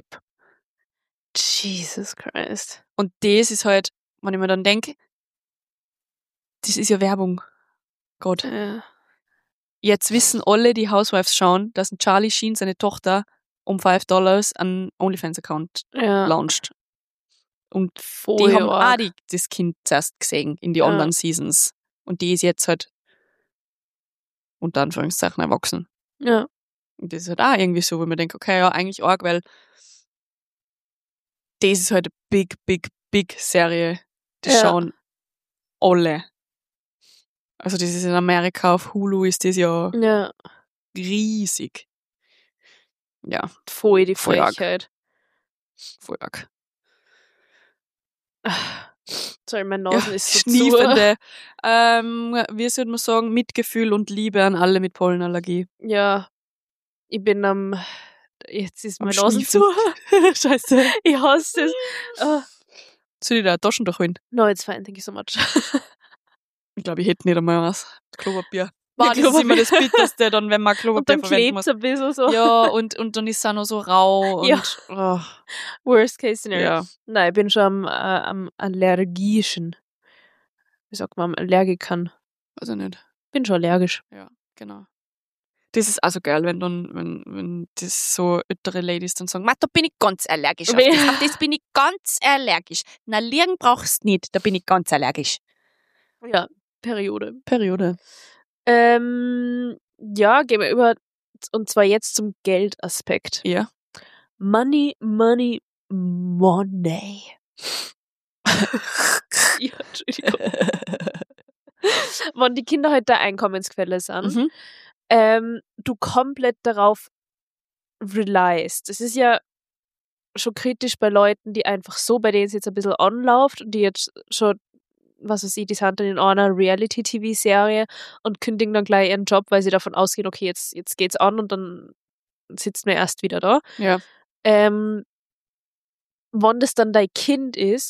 B: Jesus Christ.
A: Und das ist halt, wenn ich mir dann denke, das ist ja Werbung. Gott.
B: Ja.
A: Jetzt wissen alle, die Housewives schauen, dass ein Charlie Sheen seine Tochter um $5 einen OnlyFans-Account launcht. Und die haben auch das Kind zuerst gesehen in die anderen Seasons. Und die ist jetzt halt unter Anführungszeichen erwachsen.
B: Ja.
A: Und das ist halt auch irgendwie so, wo man denkt, okay, ja, eigentlich arg, weil das ist halt eine big Serie. Die schauen alle. Also das ist in Amerika auf Hulu ist das ja riesig. Ja.
B: Voll die Frechheit.
A: Voll arg.
B: Sorry, meine Nase ist so
A: schniefende. Wie soll man sagen, Mitgefühl und Liebe an alle mit Pollenallergie.
B: Ja. Ich bin jetzt ist meine Nase zu.
A: Scheiße.
B: Ich hasse es.
A: Soll ich da Taschentuch holen?
B: No, it's fine, thank you so much.
A: Ich glaube, ich hätte nicht einmal was. Klopapier. Das ist immer das Bitterste, dann, wenn man Klopapier verwenden muss.
B: Und dann klebt es ein bisschen so.
A: Ja, und dann ist es auch noch so rau. Und,
B: Worst case scenario.
A: Ja.
B: Nein, ich bin schon am allergischen. Wie sagt man, am Allergikern?
A: Weiß ich nicht.
B: Bin schon allergisch.
A: Ja, genau. Das ist also geil, wenn das so ältere Ladies dann sagen, da bin ich ganz allergisch. Auf das bin ich ganz allergisch. Na, liegen brauchst du nicht, da bin ich ganz allergisch.
B: Ja, Periode. Ja, gehen wir über, und zwar jetzt zum Geldaspekt.
A: Ja.
B: Money. Ja, Entschuldigung. Wenn die Kinder halt der Einkommensquelle sind, du komplett darauf reliest. Das ist ja schon kritisch bei Leuten, die einfach so, bei denen es jetzt ein bisschen anläuft und die jetzt schon, was weiß ich, die sind dann in einer Reality-TV-Serie und kündigen dann gleich ihren Job, weil sie davon ausgehen, okay, jetzt geht's an und dann sitzt man erst wieder da.
A: Ja.
B: Wenn das dann dein Kind ist,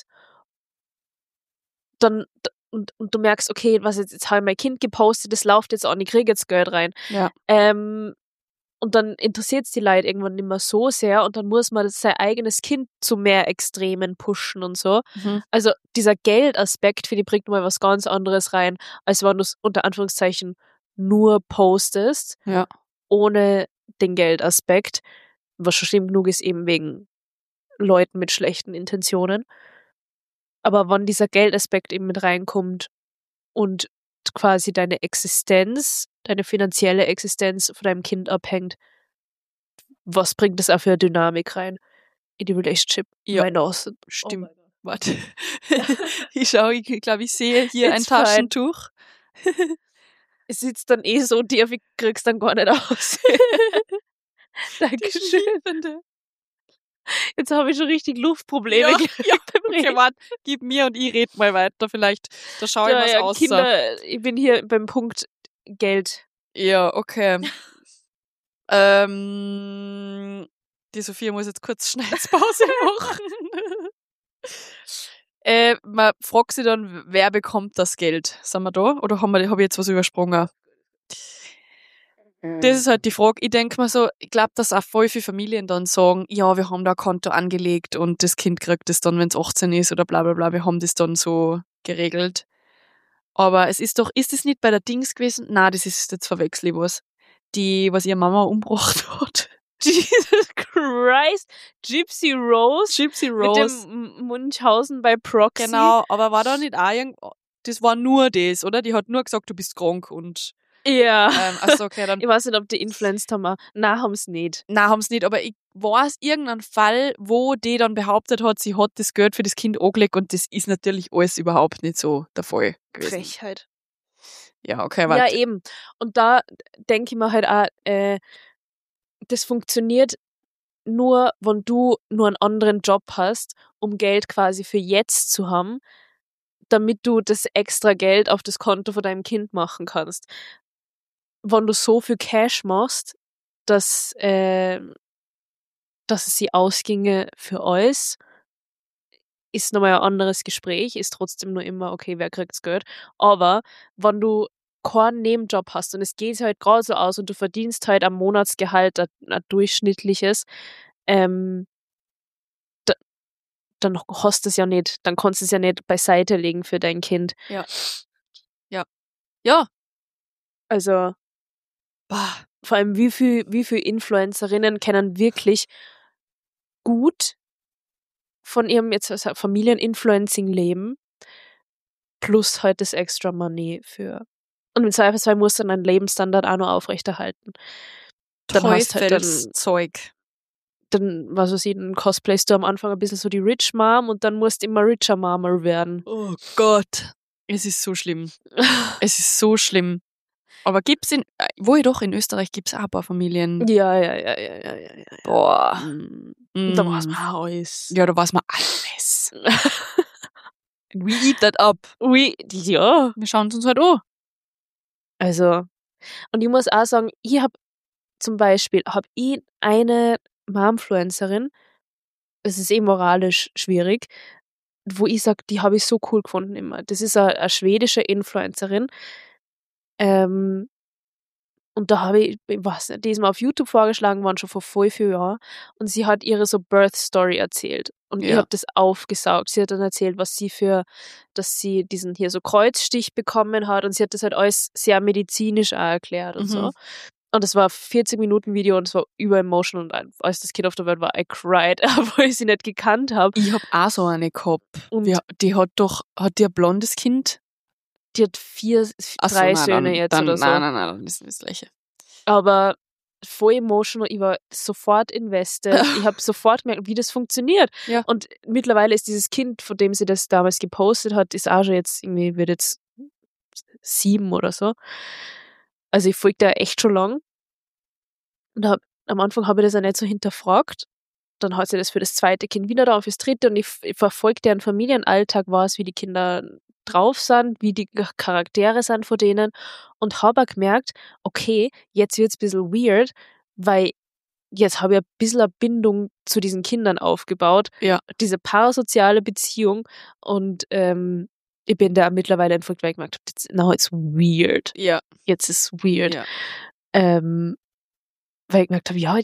B: dann und du merkst, okay, jetzt habe ich mein Kind gepostet, das läuft jetzt an, ich kriege jetzt Geld rein.
A: Ja.
B: Und dann interessiert es die Leute irgendwann nicht mehr so sehr und dann muss man sein eigenes Kind zu mehr Extremen pushen und so. Also dieser Geldaspekt, für die bringt mal was ganz anderes rein, als wenn du es unter Anführungszeichen nur postest, ohne den Geldaspekt, was schon schlimm genug ist, eben wegen Leuten mit schlechten Intentionen. Aber wenn dieser Geldaspekt eben mit reinkommt und quasi deine Existenz, deine finanzielle Existenz von deinem Kind abhängt, was bringt das auch für eine Dynamik rein in die Relationship?
A: Ja, stimmt. Warte. Ich glaube, ich sehe hier ein Taschentuch.
B: Es sitzt dann so tief, ich krieg's dann gar nicht aus. Dankeschön. Jetzt habe ich schon richtig Luftprobleme.
A: Okay, warte, gib mir und ich red mal weiter. Vielleicht, da schaue ich was aus.
B: Kinder, ich bin hier beim Punkt Geld.
A: Ja, okay. Die Sophia muss jetzt kurz Schneidpause machen. Man fragt sich dann, wer bekommt das Geld? Sind wir da? Oder habe ich jetzt was übersprungen? Das ist halt die Frage. Ich denke mir so, ich glaube, dass auch voll viele Familien dann sagen, ja, wir haben da ein Konto angelegt und das Kind kriegt es dann, wenn es 18 ist oder bla bla bla, wir haben das dann so geregelt. Aber es ist es nicht bei der Dings gewesen? Nein, das ist, jetzt verwechsel ich was. Was ihre Mama umgebracht hat.
B: Jesus Christ. Gypsy Rose.
A: Mit
B: dem Munchausen bei Proxy.
A: Genau, aber war da nicht auch das war nur das, oder? Die hat nur gesagt, du bist krank und
B: ja.
A: Also okay, dann.
B: Ich weiß nicht, ob die influenced haben. Nein, haben sie nicht.
A: Nein, haben sie nicht, aber ich weiß irgendeinen Fall, wo die dann behauptet hat, sie hat das Geld für das Kind angelegt und das ist natürlich alles überhaupt nicht so der Fall gewesen.
B: Frechheit.
A: Ja, okay, warte.
B: Ja, eben. Und da denke ich mir halt auch, das funktioniert nur, wenn du nur einen anderen Job hast, um Geld quasi für jetzt zu haben, damit du das extra Geld auf das Konto von deinem Kind machen kannst. Wenn du so viel Cash machst, dass es sie ausginge für alles, ist nochmal ein anderes Gespräch, ist trotzdem nur immer, okay, wer kriegt's Geld. Aber wenn du keinen Nebenjob hast und es geht halt gerade so aus und du verdienst halt am Monatsgehalt ein durchschnittliches, dann hast du es ja nicht, dann kannst du es ja nicht beiseite legen für dein Kind.
A: Ja.
B: Also, vor allem wie viel Influencerinnen können wirklich gut von ihrem jetzt Familieninfluencing leben, plus halt das extra Money für. Und im Zweifelsfall musst du dann deinen Lebensstandard auch noch aufrechterhalten. Dann hast halt dann, was weiß ich, dann cosplayst du am Anfang ein bisschen so die Rich Mom und dann musst du immer richer Mama werden.
A: Oh Gott. Es ist so schlimm. Es ist so schlimm. Aber gibt's in Österreich gibt's auch ein paar Familien.
B: Ja.
A: Boah.
B: Da weiß man auch alles.
A: Ja, da weiß man alles. We eat that up.
B: Ja.
A: Wir schauen es uns halt an.
B: Also, und ich muss auch sagen, ich habe zum Beispiel eine Momfluencerin, das ist moralisch schwierig, wo ich sage, die habe ich so cool gefunden immer. Das ist eine schwedische Influencerin. Und da habe ich weiß nicht, die ist mir auf YouTube vorgeschlagen worden, schon vor voll vielen Jahren. Und sie hat ihre so Birth Story erzählt. Und ich habe das aufgesaugt. Sie hat dann erzählt, dass sie diesen hier so Kreuzstich bekommen hat. Und sie hat das halt alles sehr medizinisch auch erklärt und so. Und es war ein 40-Minuten-Video und es war über-emotional. Und als das Kind auf der Welt war, I cried, obwohl ich sie nicht gekannt habe.
A: Ich habe auch so eine gehabt. Und die hat die ein blondes Kind?
B: Die hat drei Söhne jetzt oder so.
A: Nein, das ist das Gleiche.
B: Aber voll emotional, ich war sofort invested. Ich habe sofort gemerkt, wie das funktioniert. Ja. Und mittlerweile ist dieses Kind, von dem sie das damals gepostet hat, ist auch schon jetzt wird jetzt 7 oder so. Also ich folge da echt schon lang. Und am Anfang habe ich das auch nicht so hinterfragt. Dann hat sie das für das zweite Kind wieder da, fürs dritte. Und ich verfolge deren Familienalltag, wie die Kinder drauf sind, wie die Charaktere sind von denen. Und habe auch gemerkt, okay, jetzt wird es ein bisschen weird, weil jetzt habe ich ein bisschen eine Bindung zu diesen Kindern aufgebaut. Ja. Diese parasoziale Beziehung. Und ich bin da mittlerweile entfolgt, weil ich gemerkt habe, now it's weird. Ja. Jetzt ist es weird. Ja. Weil ich gemerkt habe, ja,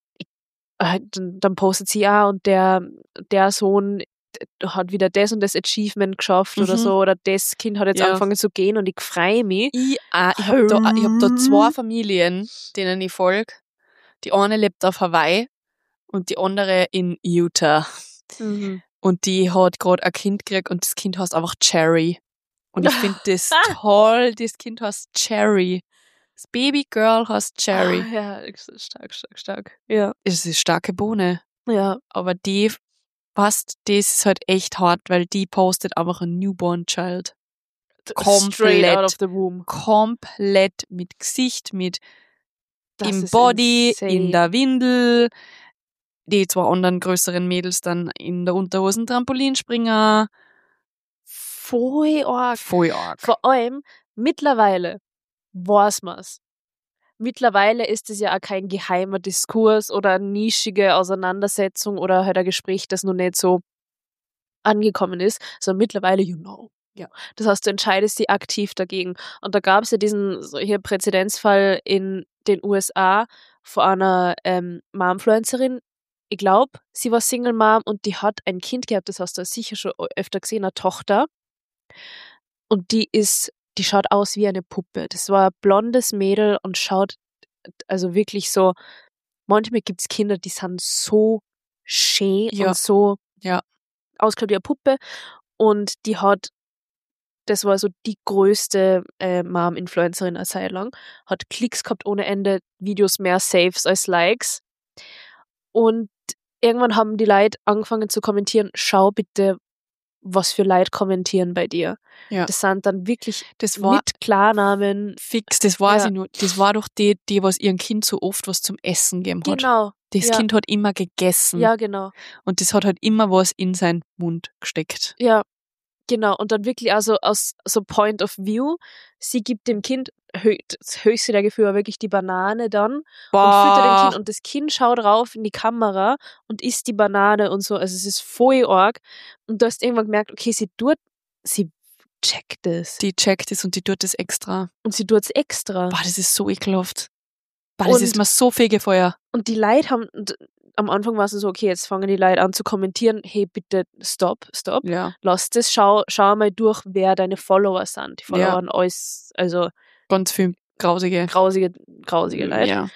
B: dann postet sie und der Sohn hat wieder das und das Achievement geschafft oder so, oder das Kind hat jetzt angefangen zu gehen und ich freue mich.
A: Ich habe da 2 Familien, denen ich folge. Die eine lebt auf Hawaii und die andere in Utah. Und die hat gerade ein Kind gekriegt und das Kind heißt einfach Cherry. Und ich finde das toll, das Kind heißt Cherry. Das Babygirl heißt Cherry.
B: Ja, stark. Ja.
A: Es ist eine starke Bohne.
B: Ja.
A: Aber das ist halt echt hart, weil die postet einfach ein Newborn Child.
B: Straight out of the womb.
A: Komplett mit Gesicht, im Body, insane. In der Windel. Die 2 anderen größeren Mädels dann in der Unterhosen Trampolinspringer.
B: Voll arg.
A: Vor
B: allem, mittlerweile weiß man's. Mittlerweile ist es ja auch kein geheimer Diskurs oder eine nischige Auseinandersetzung oder halt ein Gespräch, das noch nicht so angekommen ist, sondern mittlerweile you know. Ja. Das heißt, du entscheidest dich aktiv dagegen. Und da gab es ja diesen hier Präzedenzfall in den USA von einer Momfluencerin. Ich glaube, sie war Single Mom und die hat ein Kind gehabt, das hast du sicher schon öfter gesehen, eine Tochter. Und die schaut aus wie eine Puppe. Das war ein blondes Mädel und schaut also wirklich so, manchmal gibt es Kinder, die sind so schön und so ausgeschaut wie eine Puppe. Und das war so die größte Mom-Influencerin eine Zeit lang, hat Klicks gehabt ohne Ende, Videos mehr Saves als Likes. Und irgendwann haben die Leute angefangen zu kommentieren, schau bitte, was für Leute kommentieren bei dir. Ja. Das sind dann wirklich mit Klarnamen.
A: Fix, das weiß ich nur. Das war doch die, was ihrem Kind so oft was zum Essen gegeben hat.
B: Genau.
A: Das Kind hat immer gegessen.
B: Ja, genau.
A: Und das hat halt immer was in seinen Mund gesteckt.
B: Ja, genau. Und dann wirklich also aus so Point of View, sie gibt dem Kind das höchste der Gefühle wirklich die Banane dann und füttert dem Kind und das Kind schaut rauf in die Kamera und isst die Banane und so, also es ist voll arg und du hast irgendwann gemerkt, okay, sie checkt es.
A: Die checkt es und die tut es extra.
B: Und sie tut es extra.
A: Boah, das ist so ekelhaft. Boah, das ist mir so Fegefeuer.
B: Und die Leute haben, am Anfang war es so, okay, jetzt fangen die Leute an zu kommentieren, hey, bitte, stopp,
A: ja.
B: Lass das, schau mal durch, wer deine Follower sind. Die Follower haben alles, also
A: ganz viel grausige
B: Leute.
A: Ja.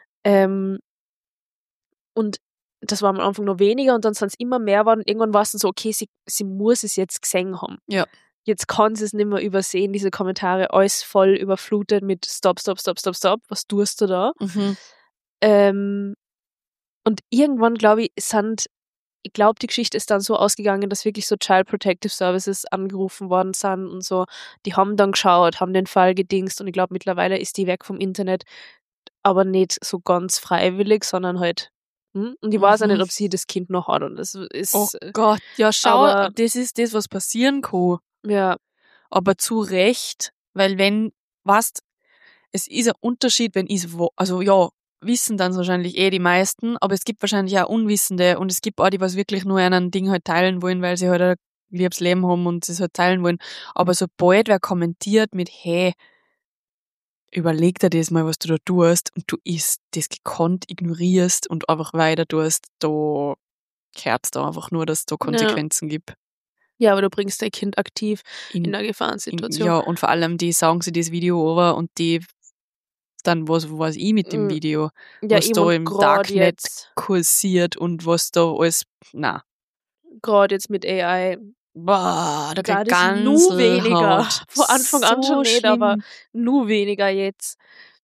B: Und das war am Anfang noch weniger und dann sind es immer mehr geworden. Irgendwann war es dann so, okay, sie muss es jetzt gesehen haben.
A: Ja.
B: Jetzt kann sie es nicht mehr übersehen, diese Kommentare, alles voll überflutet mit Stop, was tust du da? Und irgendwann, glaube ich, sind ich glaube, die Geschichte ist dann so ausgegangen, dass wirklich so Child Protective Services angerufen worden sind und so. Die haben dann geschaut, haben den Fall gedingst und ich glaube, mittlerweile ist die weg vom Internet, aber nicht so ganz freiwillig, sondern halt. Und ich weiß auch nicht, ob sie das Kind noch hat. Und das ist.
A: Oh Gott, ja, schau, das ist das, was passieren kann.
B: Ja.
A: Aber zu Recht, weil wenn, weißt, es ist ein Unterschied, wenn ich also ja, wissen dann wahrscheinlich die meisten, aber es gibt wahrscheinlich auch Unwissende und es gibt auch die, was wirklich nur ein Ding halt teilen wollen, weil sie halt ein liebes Leben haben und es halt teilen wollen. Aber sobald wer kommentiert mit, hey, überleg dir das mal, was du da tust und du das gekonnt ignorierst und einfach weiter tust, da gehört da einfach nur, dass es da Konsequenzen gibt.
B: Ja, aber du bringst dein Kind aktiv in einer Gefahrensituation.
A: Ja, und vor allem, die sagen sie das Video over und die dann, was weiß ich mit dem Video,
B: ja,
A: was da im Darknet kursiert und was da alles, na.
B: Gerade jetzt mit AI.
A: Boah, da geht
B: ganz nur weniger. Von Anfang an schon nicht, aber nur weniger jetzt.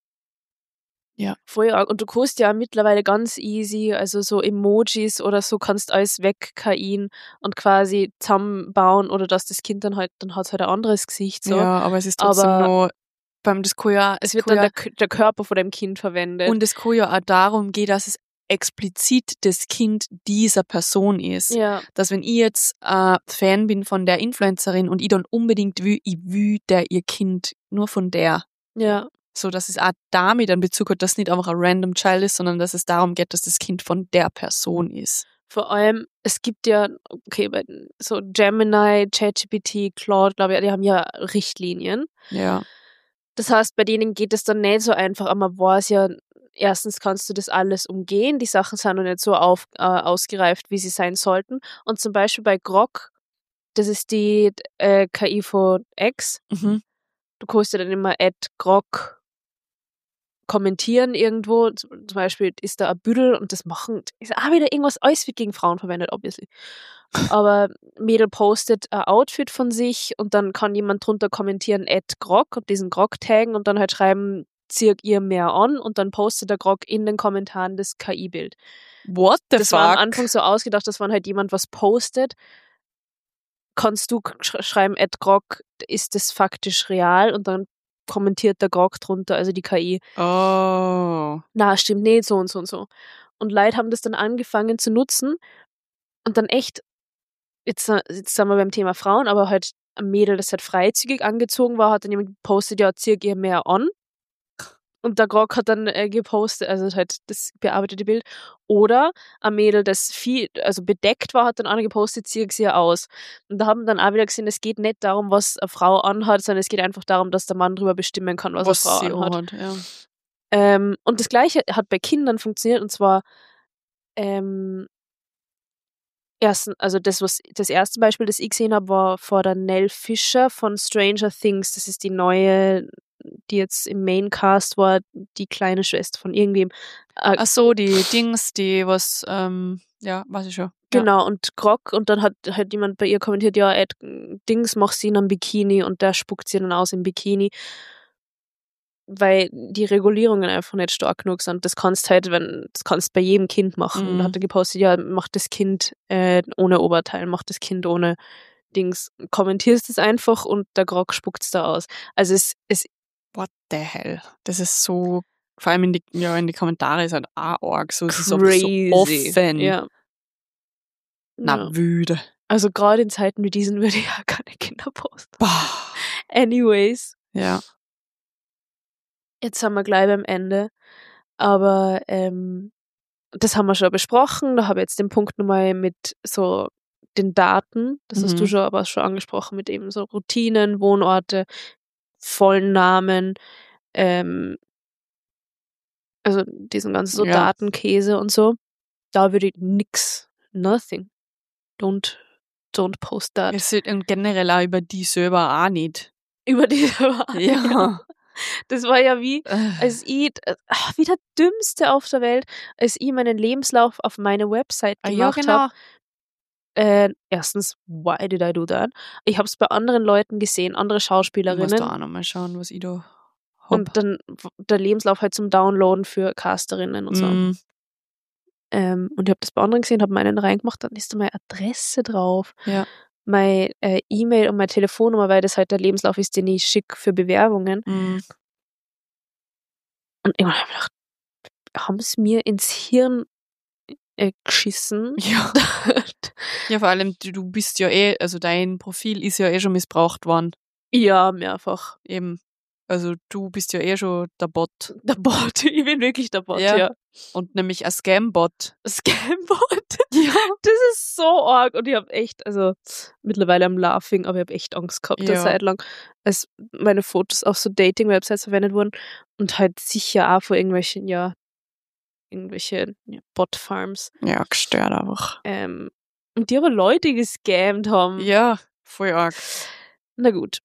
A: Ja.
B: Voll arg. Und du kannst ja mittlerweile ganz easy, also so Emojis oder so, kannst alles weg-KIen und quasi zusammenbauen oder dass das Kind dann hat es halt ein anderes Gesicht. So.
A: Ja, aber es ist trotzdem noch, beim das kann ja,
B: es wird dann der Körper von dem Kind verwendet.
A: Und es kann ja auch darum gehen, dass es explizit das Kind dieser Person ist.
B: Ja.
A: Dass wenn ich jetzt Fan bin von der Influencerin und ich dann unbedingt ich will ihr Kind nur von der.
B: Ja.
A: So, dass es auch damit einen Bezug hat, dass es nicht einfach ein random Child ist, sondern dass es darum geht, dass das Kind von der Person ist.
B: Vor allem, es gibt ja, okay, so Gemini, ChatGPT, Claude, glaube ich, die haben ja Richtlinien.
A: Ja.
B: Das heißt, bei denen geht es dann nicht so einfach, aber man weiß ja, erstens kannst du das alles umgehen, die Sachen sind noch nicht so ausgereift, wie sie sein sollten. Und zum Beispiel bei Grok, das ist die KI von X, du kannst ja dann immer @Grok kommentieren irgendwo, zum Beispiel ist da ein Büdel und das ist auch wieder irgendwas, alles wird gegen Frauen verwendet, obviously. Aber Mädel postet ein Outfit von sich und dann kann jemand drunter kommentieren @Grok und diesen Grok taggen und dann halt schreiben, zirk ihr mehr an und dann postet der Grok in den Kommentaren das KI-Bild.
A: What the fuck?
B: Das war am Anfang so ausgedacht, dass wenn halt jemand was postet, kannst du schreiben @Grok, ist das faktisch real und dann kommentiert der Grok drunter, also die KI.
A: Oh.
B: Na, stimmt nicht, so und so und so. Und Leute haben das dann angefangen zu nutzen und dann echt, jetzt sind wir beim Thema Frauen, aber halt ein Mädel, das halt freizügig angezogen war, hat dann jemand gepostet, ja, zirk ihr mehr an. Und der Grok hat dann gepostet, also halt das bearbeitete Bild. Oder ein Mädel, das bedeckt war, hat dann auch gepostet, zirk sie aus. Und da haben dann auch wieder gesehen, es geht nicht darum, was eine Frau anhat, sondern es geht einfach darum, dass der Mann drüber bestimmen kann, was eine Frau anhat.
A: Ja.
B: Und das Gleiche hat bei Kindern funktioniert, und zwar das erste Beispiel, das ich gesehen habe, war vor der Nell Fischer von Stranger Things. Das ist die neue, die jetzt im Maincast war, die kleine Schwester von irgendwem.
A: Ach so, die Dings, die was, ja, weiß ich schon.
B: Genau, und Grok, und dann hat halt jemand bei ihr kommentiert, ja, Dings, mach sie in einem Bikini und der spuckt sie dann aus im Bikini. Weil die Regulierungen einfach nicht stark genug sind. Das kannst halt, das kannst bei jedem Kind machen. Und da hat er gepostet, ja, mach das Kind ohne Oberteil, mach das Kind ohne Dings. Kommentierst es einfach und der Grok spuckt es da aus. Also es
A: what the hell? Das ist so, vor allem in die Kommentare ist halt auch arg, so es ist so offen.
B: Ja.
A: Na, wüde.
B: Also gerade in Zeiten wie diesen würde ich ja keine Kinder posten.
A: Boah.
B: Anyways.
A: Ja.
B: Jetzt sind wir gleich beim Ende. Aber das haben wir schon besprochen. Da habe ich jetzt den Punkt nochmal mit so den Daten. Das hast du aber schon angesprochen, mit eben so Routinen, Wohnorte, vollen Namen, also diesen ganzen so Datenkäse und so. Da würde ich nothing. Don't post that.
A: Und generell auch über die selber auch nicht.
B: Über die selber auch nicht.
A: Ja.
B: Das war ja wie der Dümmste auf der Welt, als ich meinen Lebenslauf auf meine Website gemacht habe. Erstens, why did I do that? Ich habe es bei anderen Leuten gesehen, andere Schauspielerinnen.
A: Ich muss da auch nochmal schauen, was ich da hab.
B: Und dann der Lebenslauf halt zum Downloaden für Casterinnen und so. Und ich habe das bei anderen gesehen, habe meinen reingemacht, dann ist da meine Adresse drauf.
A: Ja.
B: Meine E-Mail und meine Telefonnummer, weil das halt der Lebenslauf ist, den ich schicke für Bewerbungen.
A: Mhm.
B: Und irgendwann habe ich gedacht, haben sie mir ins Hirn geschissen?
A: Ja. Ja, vor allem, du bist ja also dein Profil ist ja schon missbraucht worden.
B: Ja, mehrfach.
A: Eben. Also du bist ja schon der Bot.
B: Der Bot, ich bin wirklich der Bot, ja.
A: Und nämlich ein Scam-Bot.
B: Scam-Bot?
A: Ja.
B: Das ist so arg. Und ich habe echt, also mittlerweile am Laughing, aber ich habe echt Angst gehabt, eine Zeit lang, als meine Fotos auf so Dating-Websites verwendet wurden und halt sicher auch vor irgendwelche Bot-Farms.
A: Ja, gestört einfach.
B: Und die aber Leute gescammt haben.
A: Ja, voll arg.
B: Na gut.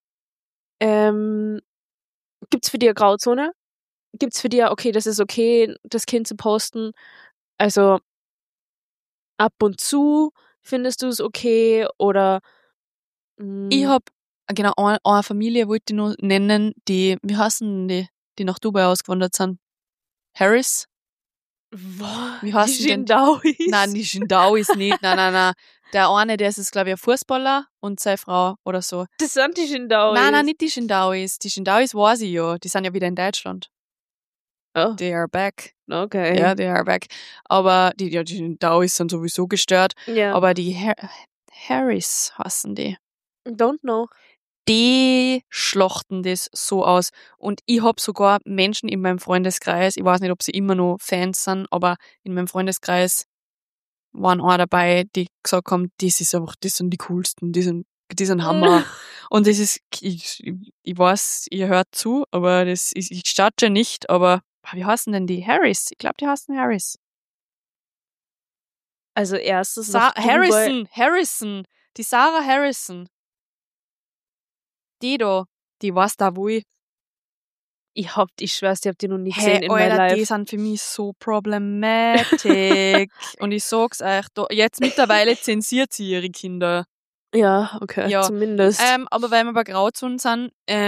B: Gibt's für dich eine Grauzone? Gibt's für dich, okay, das ist okay, das Kind zu posten? Also ab und zu findest du es okay oder?
A: Ich hab, genau, eine Familie wollte ich noch nennen, wie heißen die nach Dubai ausgewandert sind? Harris?
B: Wie heißen die Shindawis?
A: Nein, die Shindawis nicht. Nein. Der eine, der ist, glaube ich, ein Fußballer und seine Frau oder so.
B: Das sind die Shindawis.
A: Nein, nicht die Shindawis. Die Shindawis weiß ich ja. Die sind ja wieder in Deutschland.
B: Oh.
A: They are back.
B: Okay.
A: Ja, they are back. Aber die Shindawis sind sowieso gestört.
B: Ja.
A: Aber die Harris hassen die.
B: Don't know.
A: Die schlachten das so aus. Und ich hab sogar Menschen in meinem Freundeskreis, ich weiß nicht, ob sie immer noch Fans sind, aber in meinem Freundeskreis waren auch dabei, die gesagt haben, das sind die coolsten, die sind Hammer. Und das ist, ich weiß, ihr hört zu, aber ich starte nicht, aber wie heißen denn die? Harris? Ich glaube, die heißen Harris.
B: Also erstes
A: Harrison. Die Sarah Harrison. Die weiß da wohl.
B: Ich schwör's, ich hab die noch nie gesehen in meinem Life.
A: Die sind für mich so problematisch. Und ich sag's euch, jetzt mittlerweile zensiert sie ihre Kinder.
B: Ja, okay, ja. Zumindest.
A: Aber weil wir bei Grauzonen sind,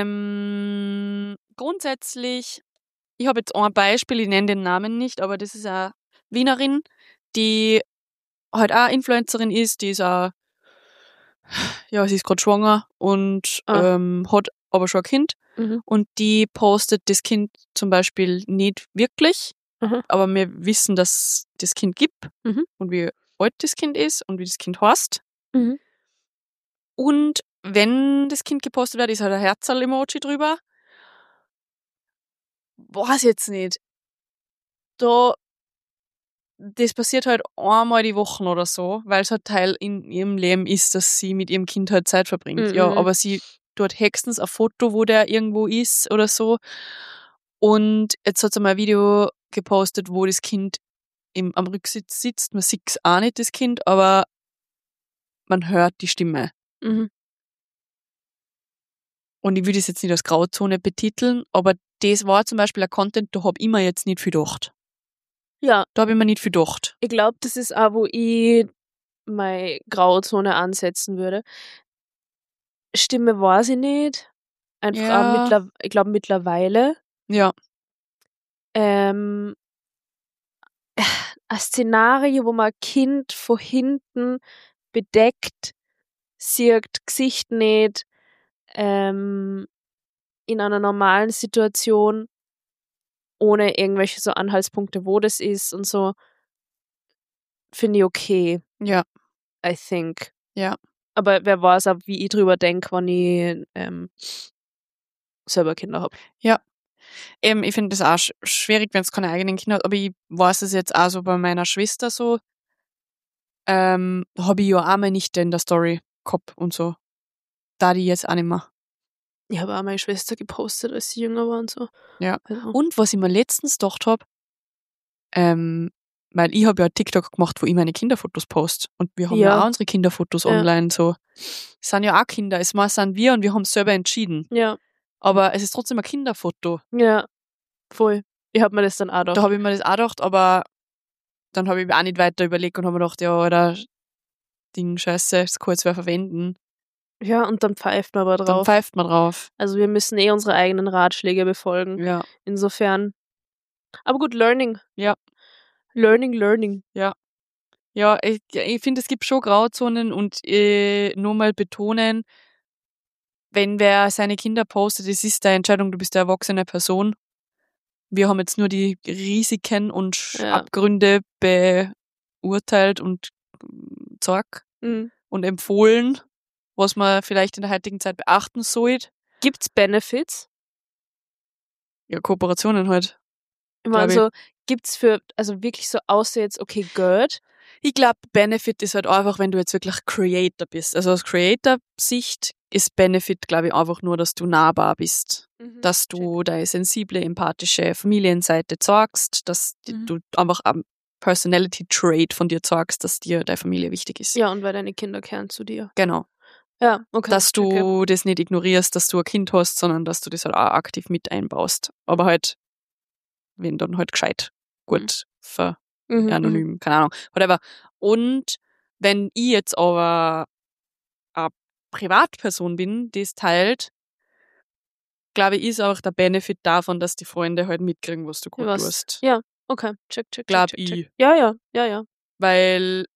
A: grundsätzlich, ich habe jetzt ein Beispiel, ich nenne den Namen nicht, aber das ist eine Wienerin, die halt auch Influencerin ist, die ist auch, ja, sie ist gerade schwanger und hat aber schon ein Kind.
B: Mhm.
A: Und die postet das Kind zum Beispiel nicht wirklich, aber wir wissen, dass das Kind gibt und wie alt das Kind ist und wie das Kind heißt.
B: Mhm.
A: Und wenn das Kind gepostet wird, ist halt ein Herzl-Emoji drüber. Weiß jetzt nicht. Das passiert halt einmal die Woche oder so, weil es halt Teil in ihrem Leben ist, dass sie mit ihrem Kind halt Zeit verbringt.
B: Mhm.
A: Ja, aber sie tut höchstens ein Foto, wo der irgendwo ist oder so. Und jetzt hat sie mal ein Video gepostet, wo das Kind am Rücksitz sitzt. Man sieht es auch nicht, das Kind, aber man hört die Stimme.
B: Mhm.
A: Und ich würde es jetzt nicht als Grauzone betiteln, aber das war zum Beispiel ein Content, da habe ich mir jetzt nicht viel gedacht.
B: Ja.
A: Da habe ich mir nicht viel gedacht.
B: Ich glaube, das ist auch, wo ich meine Grauzone ansetzen würde. Stimme weiß ich nicht. Einfach auch ich glaube mittlerweile.
A: Ja.
B: Ein Szenario, wo man ein Kind von hinten bedeckt, sieht Gesicht nicht, in einer normalen Situation, ohne irgendwelche so Anhaltspunkte, wo das ist und so, finde ich okay.
A: Ja.
B: I think.
A: Ja.
B: Aber wer weiß auch, wie ich drüber denke, wenn ich selber Kinder habe.
A: Ja. Ich finde das auch schwierig, wenn es keine eigenen Kinder hat, aber ich weiß es jetzt auch so bei meiner Schwester so, habe ich ja auch mal nicht in der Story gehabt und so. Da die jetzt auch nicht mehr.
B: Ich habe auch meine Schwester gepostet, als sie jünger war und so.
A: Ja.
B: Also.
A: Und was ich mir letztens gedacht habe, weil ich habe ja TikTok gemacht, wo ich meine Kinderfotos poste. Und wir haben ja auch unsere Kinderfotos online. So. Es sind ja auch Kinder. Es sind wir und wir haben es selber entschieden.
B: Ja.
A: Aber es ist trotzdem ein Kinderfoto.
B: Ja, voll. Ich habe mir das dann auch gedacht.
A: Da habe ich mir das auch gedacht, aber dann habe ich mir auch nicht weiter überlegt und habe mir gedacht, ja, Alter, Ding, Scheiße, das kann jetzt wer verwenden.
B: Ja, und dann pfeift man aber drauf. Also wir müssen unsere eigenen Ratschläge befolgen.
A: Ja.
B: Insofern. Aber gut, Learning.
A: Ja.
B: Learning.
A: Ja. Ja, ich finde, es gibt schon Grauzonen und nur mal betonen, wenn wer seine Kinder postet, es ist deine Entscheidung, du bist eine erwachsene Person. Wir haben jetzt nur die Risiken und Abgründe beurteilt und gesagt und empfohlen, was man vielleicht in der heutigen Zeit beachten sollte.
B: Gibt's Benefits?
A: Ja, Kooperationen halt.
B: Ich meine, so gibt's also wirklich so außer jetzt, okay, Geld.
A: Ich glaube, Benefit ist halt einfach, wenn du jetzt wirklich Creator bist. Also aus Creator-Sicht ist Benefit, glaube ich, einfach nur, dass du nahbar bist. Dass du deine sensible, empathische Familienseite zeigst, dass du einfach am Personality-Trait von dir zeigst, dass dir deine Familie wichtig ist.
B: Ja, und weil deine Kinder kehren zu dir.
A: Genau.
B: Ja, okay.
A: Dass du das nicht ignorierst, dass du ein Kind hast, sondern dass du das halt auch aktiv mit einbaust. Aber halt, wenn dann halt gescheit, gut, anonym, keine Ahnung, whatever. Und wenn ich jetzt aber eine Privatperson bin, die es teilt, glaube ich, ist auch der Benefit davon, dass die Freunde halt mitkriegen, was du gut tust.
B: Ja, okay, check.
A: Glaub ich.
B: Ja.
A: Weil,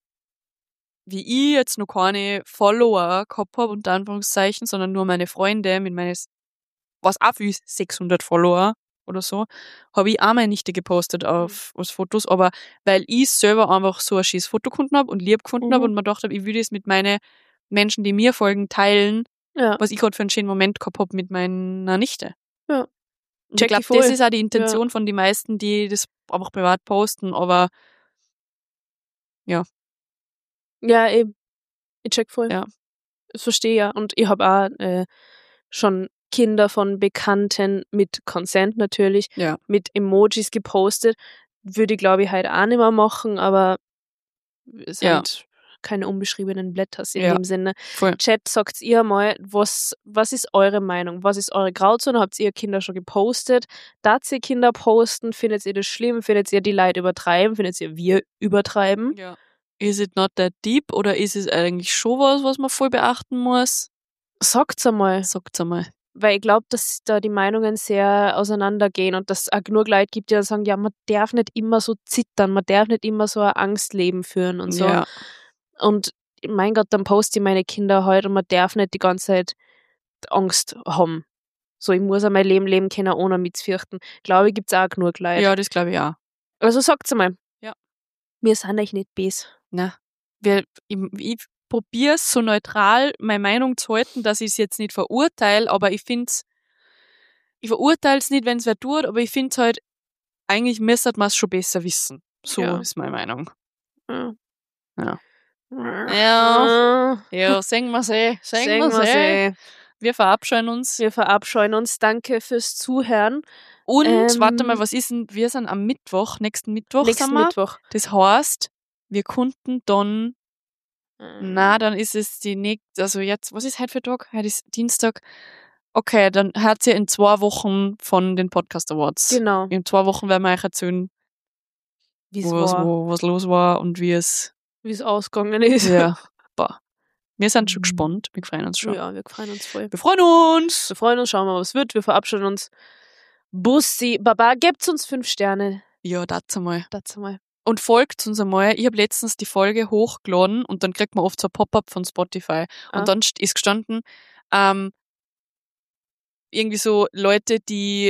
A: wie ich jetzt noch keine Follower gehabt habe, unter Anführungszeichen, sondern nur meine Freunde mit meines, was auch viel 600 Follower oder so, habe ich auch meine Nichte gepostet auf Fotos, aber weil ich selber einfach so ein schönes Foto gefunden habe und lieb gefunden habe und mir gedacht habe, ich würde es mit meinen Menschen, die mir folgen, teilen, was ich gerade für einen schönen Moment gehabt habe mit meiner Nichte.
B: Ja.
A: Und ich glaube, das ist auch die Intention von den meisten, die das einfach privat posten, aber ja.
B: Ja, eben. Ich check voll.
A: Ja.
B: Das verstehe ja. Und ich habe auch schon Kinder von Bekannten mit Consent natürlich, mit Emojis gepostet. Würde ich, glaube ich, halt auch nicht mehr machen, aber es sind keine unbeschriebenen Blätter in dem Sinne.
A: Voll.
B: Chat, sagt ihr mal, was ist eure Meinung? Was ist eure Grauzone? Habt ihr Kinder schon gepostet? Darf ihr Kinder posten? Findet ihr das schlimm? Findet ihr die Leute übertreiben? Findet ihr wir übertreiben?
A: Ja. Is it not that deep oder ist es eigentlich schon was man voll beachten muss?
B: Sagt's einmal. Weil ich glaube, dass da die Meinungen sehr auseinandergehen und dass es auch genug Leute gibt, die sagen, ja, man darf nicht immer so zittern, man darf nicht immer so ein Angstleben führen und so.
A: Ja.
B: Und mein Gott, dann poste ich meine Kinder heute und man darf nicht die ganze Zeit Angst haben. So, ich muss auch mein Leben leben können, ohne mich zu fürchten. Glaube ich, gibt's auch genug Leute.
A: Ja, das glaube ich auch.
B: Also sagt's einmal.
A: Ja.
B: Wir sind euch nicht böse.
A: Na, ich probiere es so neutral, meine Meinung zu halten, dass ich es jetzt nicht verurteile, aber ich verurteile es nicht, wenn es wer tut, aber ich finde es halt, eigentlich müsste man es schon besser wissen. So ist meine Meinung. Ja, singen wir sie. Wir verabscheuen uns.
B: Danke fürs Zuhören.
A: Und, warte mal, was ist denn, wir sind am Mittwoch, nächsten Mittwoch. Das heißt, wir konnten dann, dann ist es die nächste, also jetzt, was ist heute für Tag? Heute ist Dienstag. Okay, dann hört ihr in 2 Wochen von den Podcast Awards.
B: Genau.
A: In 2 Wochen werden wir euch erzählen, was los war und wie es
B: ausgegangen ist.
A: Ja, wir sind schon gespannt. Wir freuen uns schon.
B: Ja, wir freuen uns voll.
A: Wir freuen uns,
B: schauen wir, was wird. Wir verabschieden uns. Bussi, Baba, gebt's uns 5 Sterne.
A: Ja, das einmal. Und folgt uns einmal. Ich habe letztens die Folge hochgeladen und dann kriegt man oft so ein Pop-up von Spotify. Und dann ist gestanden, irgendwie so Leute, die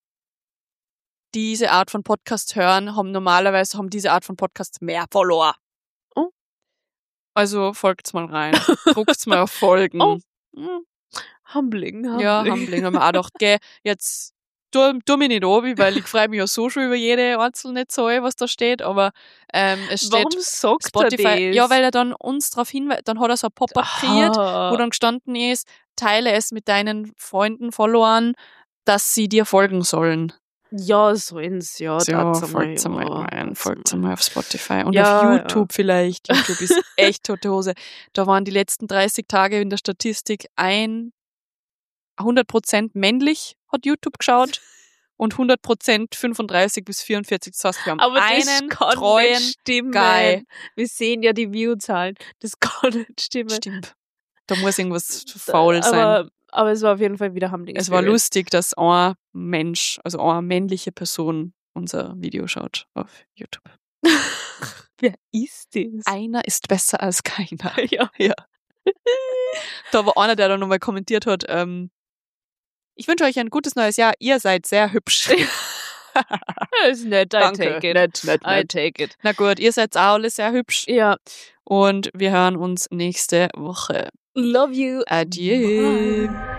A: diese Art von Podcast hören, haben diese Art von Podcast mehr Follower.
B: Oh.
A: Also folgt's mal rein. Druckt's mal auf Folgen.
B: Oh. Humbling.
A: Ja, Humbling. Haben wir auch gedacht, gell, jetzt tu mich nicht an, weil ich freue mich ja so schon über jede einzelne Zahl, was da steht, aber es steht
B: Warum sagt
A: Spotify.
B: Er das?
A: Ja, weil er dann uns darauf hinweist, dann hat er so ein Pop-up kreiert, wo dann gestanden ist, teile es mit deinen Freunden, Followern, dass sie dir folgen sollen.
B: Ja, sollen's, ja.
A: Folgt einmal auf Spotify. Und auf YouTube vielleicht. YouTube ist echt tote Hose. Da waren die letzten 30 Tage in der Statistik 100% männlich hat YouTube geschaut und 100% 35 bis 44. Das heißt, wir haben einen treuen Guy.
B: Wir sehen ja die Viewzahlen. Das kann nicht stimmen.
A: Stimmt. Da muss irgendwas faul sein.
B: Aber es war auf jeden Fall wieder Humbling.
A: Es war lustig, dass ein Mensch, also eine männliche Person unser Video schaut auf YouTube.
B: Wer ist das?
A: Einer ist besser als keiner.
B: Ja.
A: Da war einer, der dann nochmal kommentiert hat, ich wünsche euch ein gutes neues Jahr, ihr seid sehr hübsch.
B: Das ist nett, I take it.
A: Nett.
B: I take it.
A: Na gut, ihr seid auch alle sehr hübsch.
B: Ja.
A: Und wir hören uns nächste Woche.
B: Love you.
A: Adieu.
B: Bye.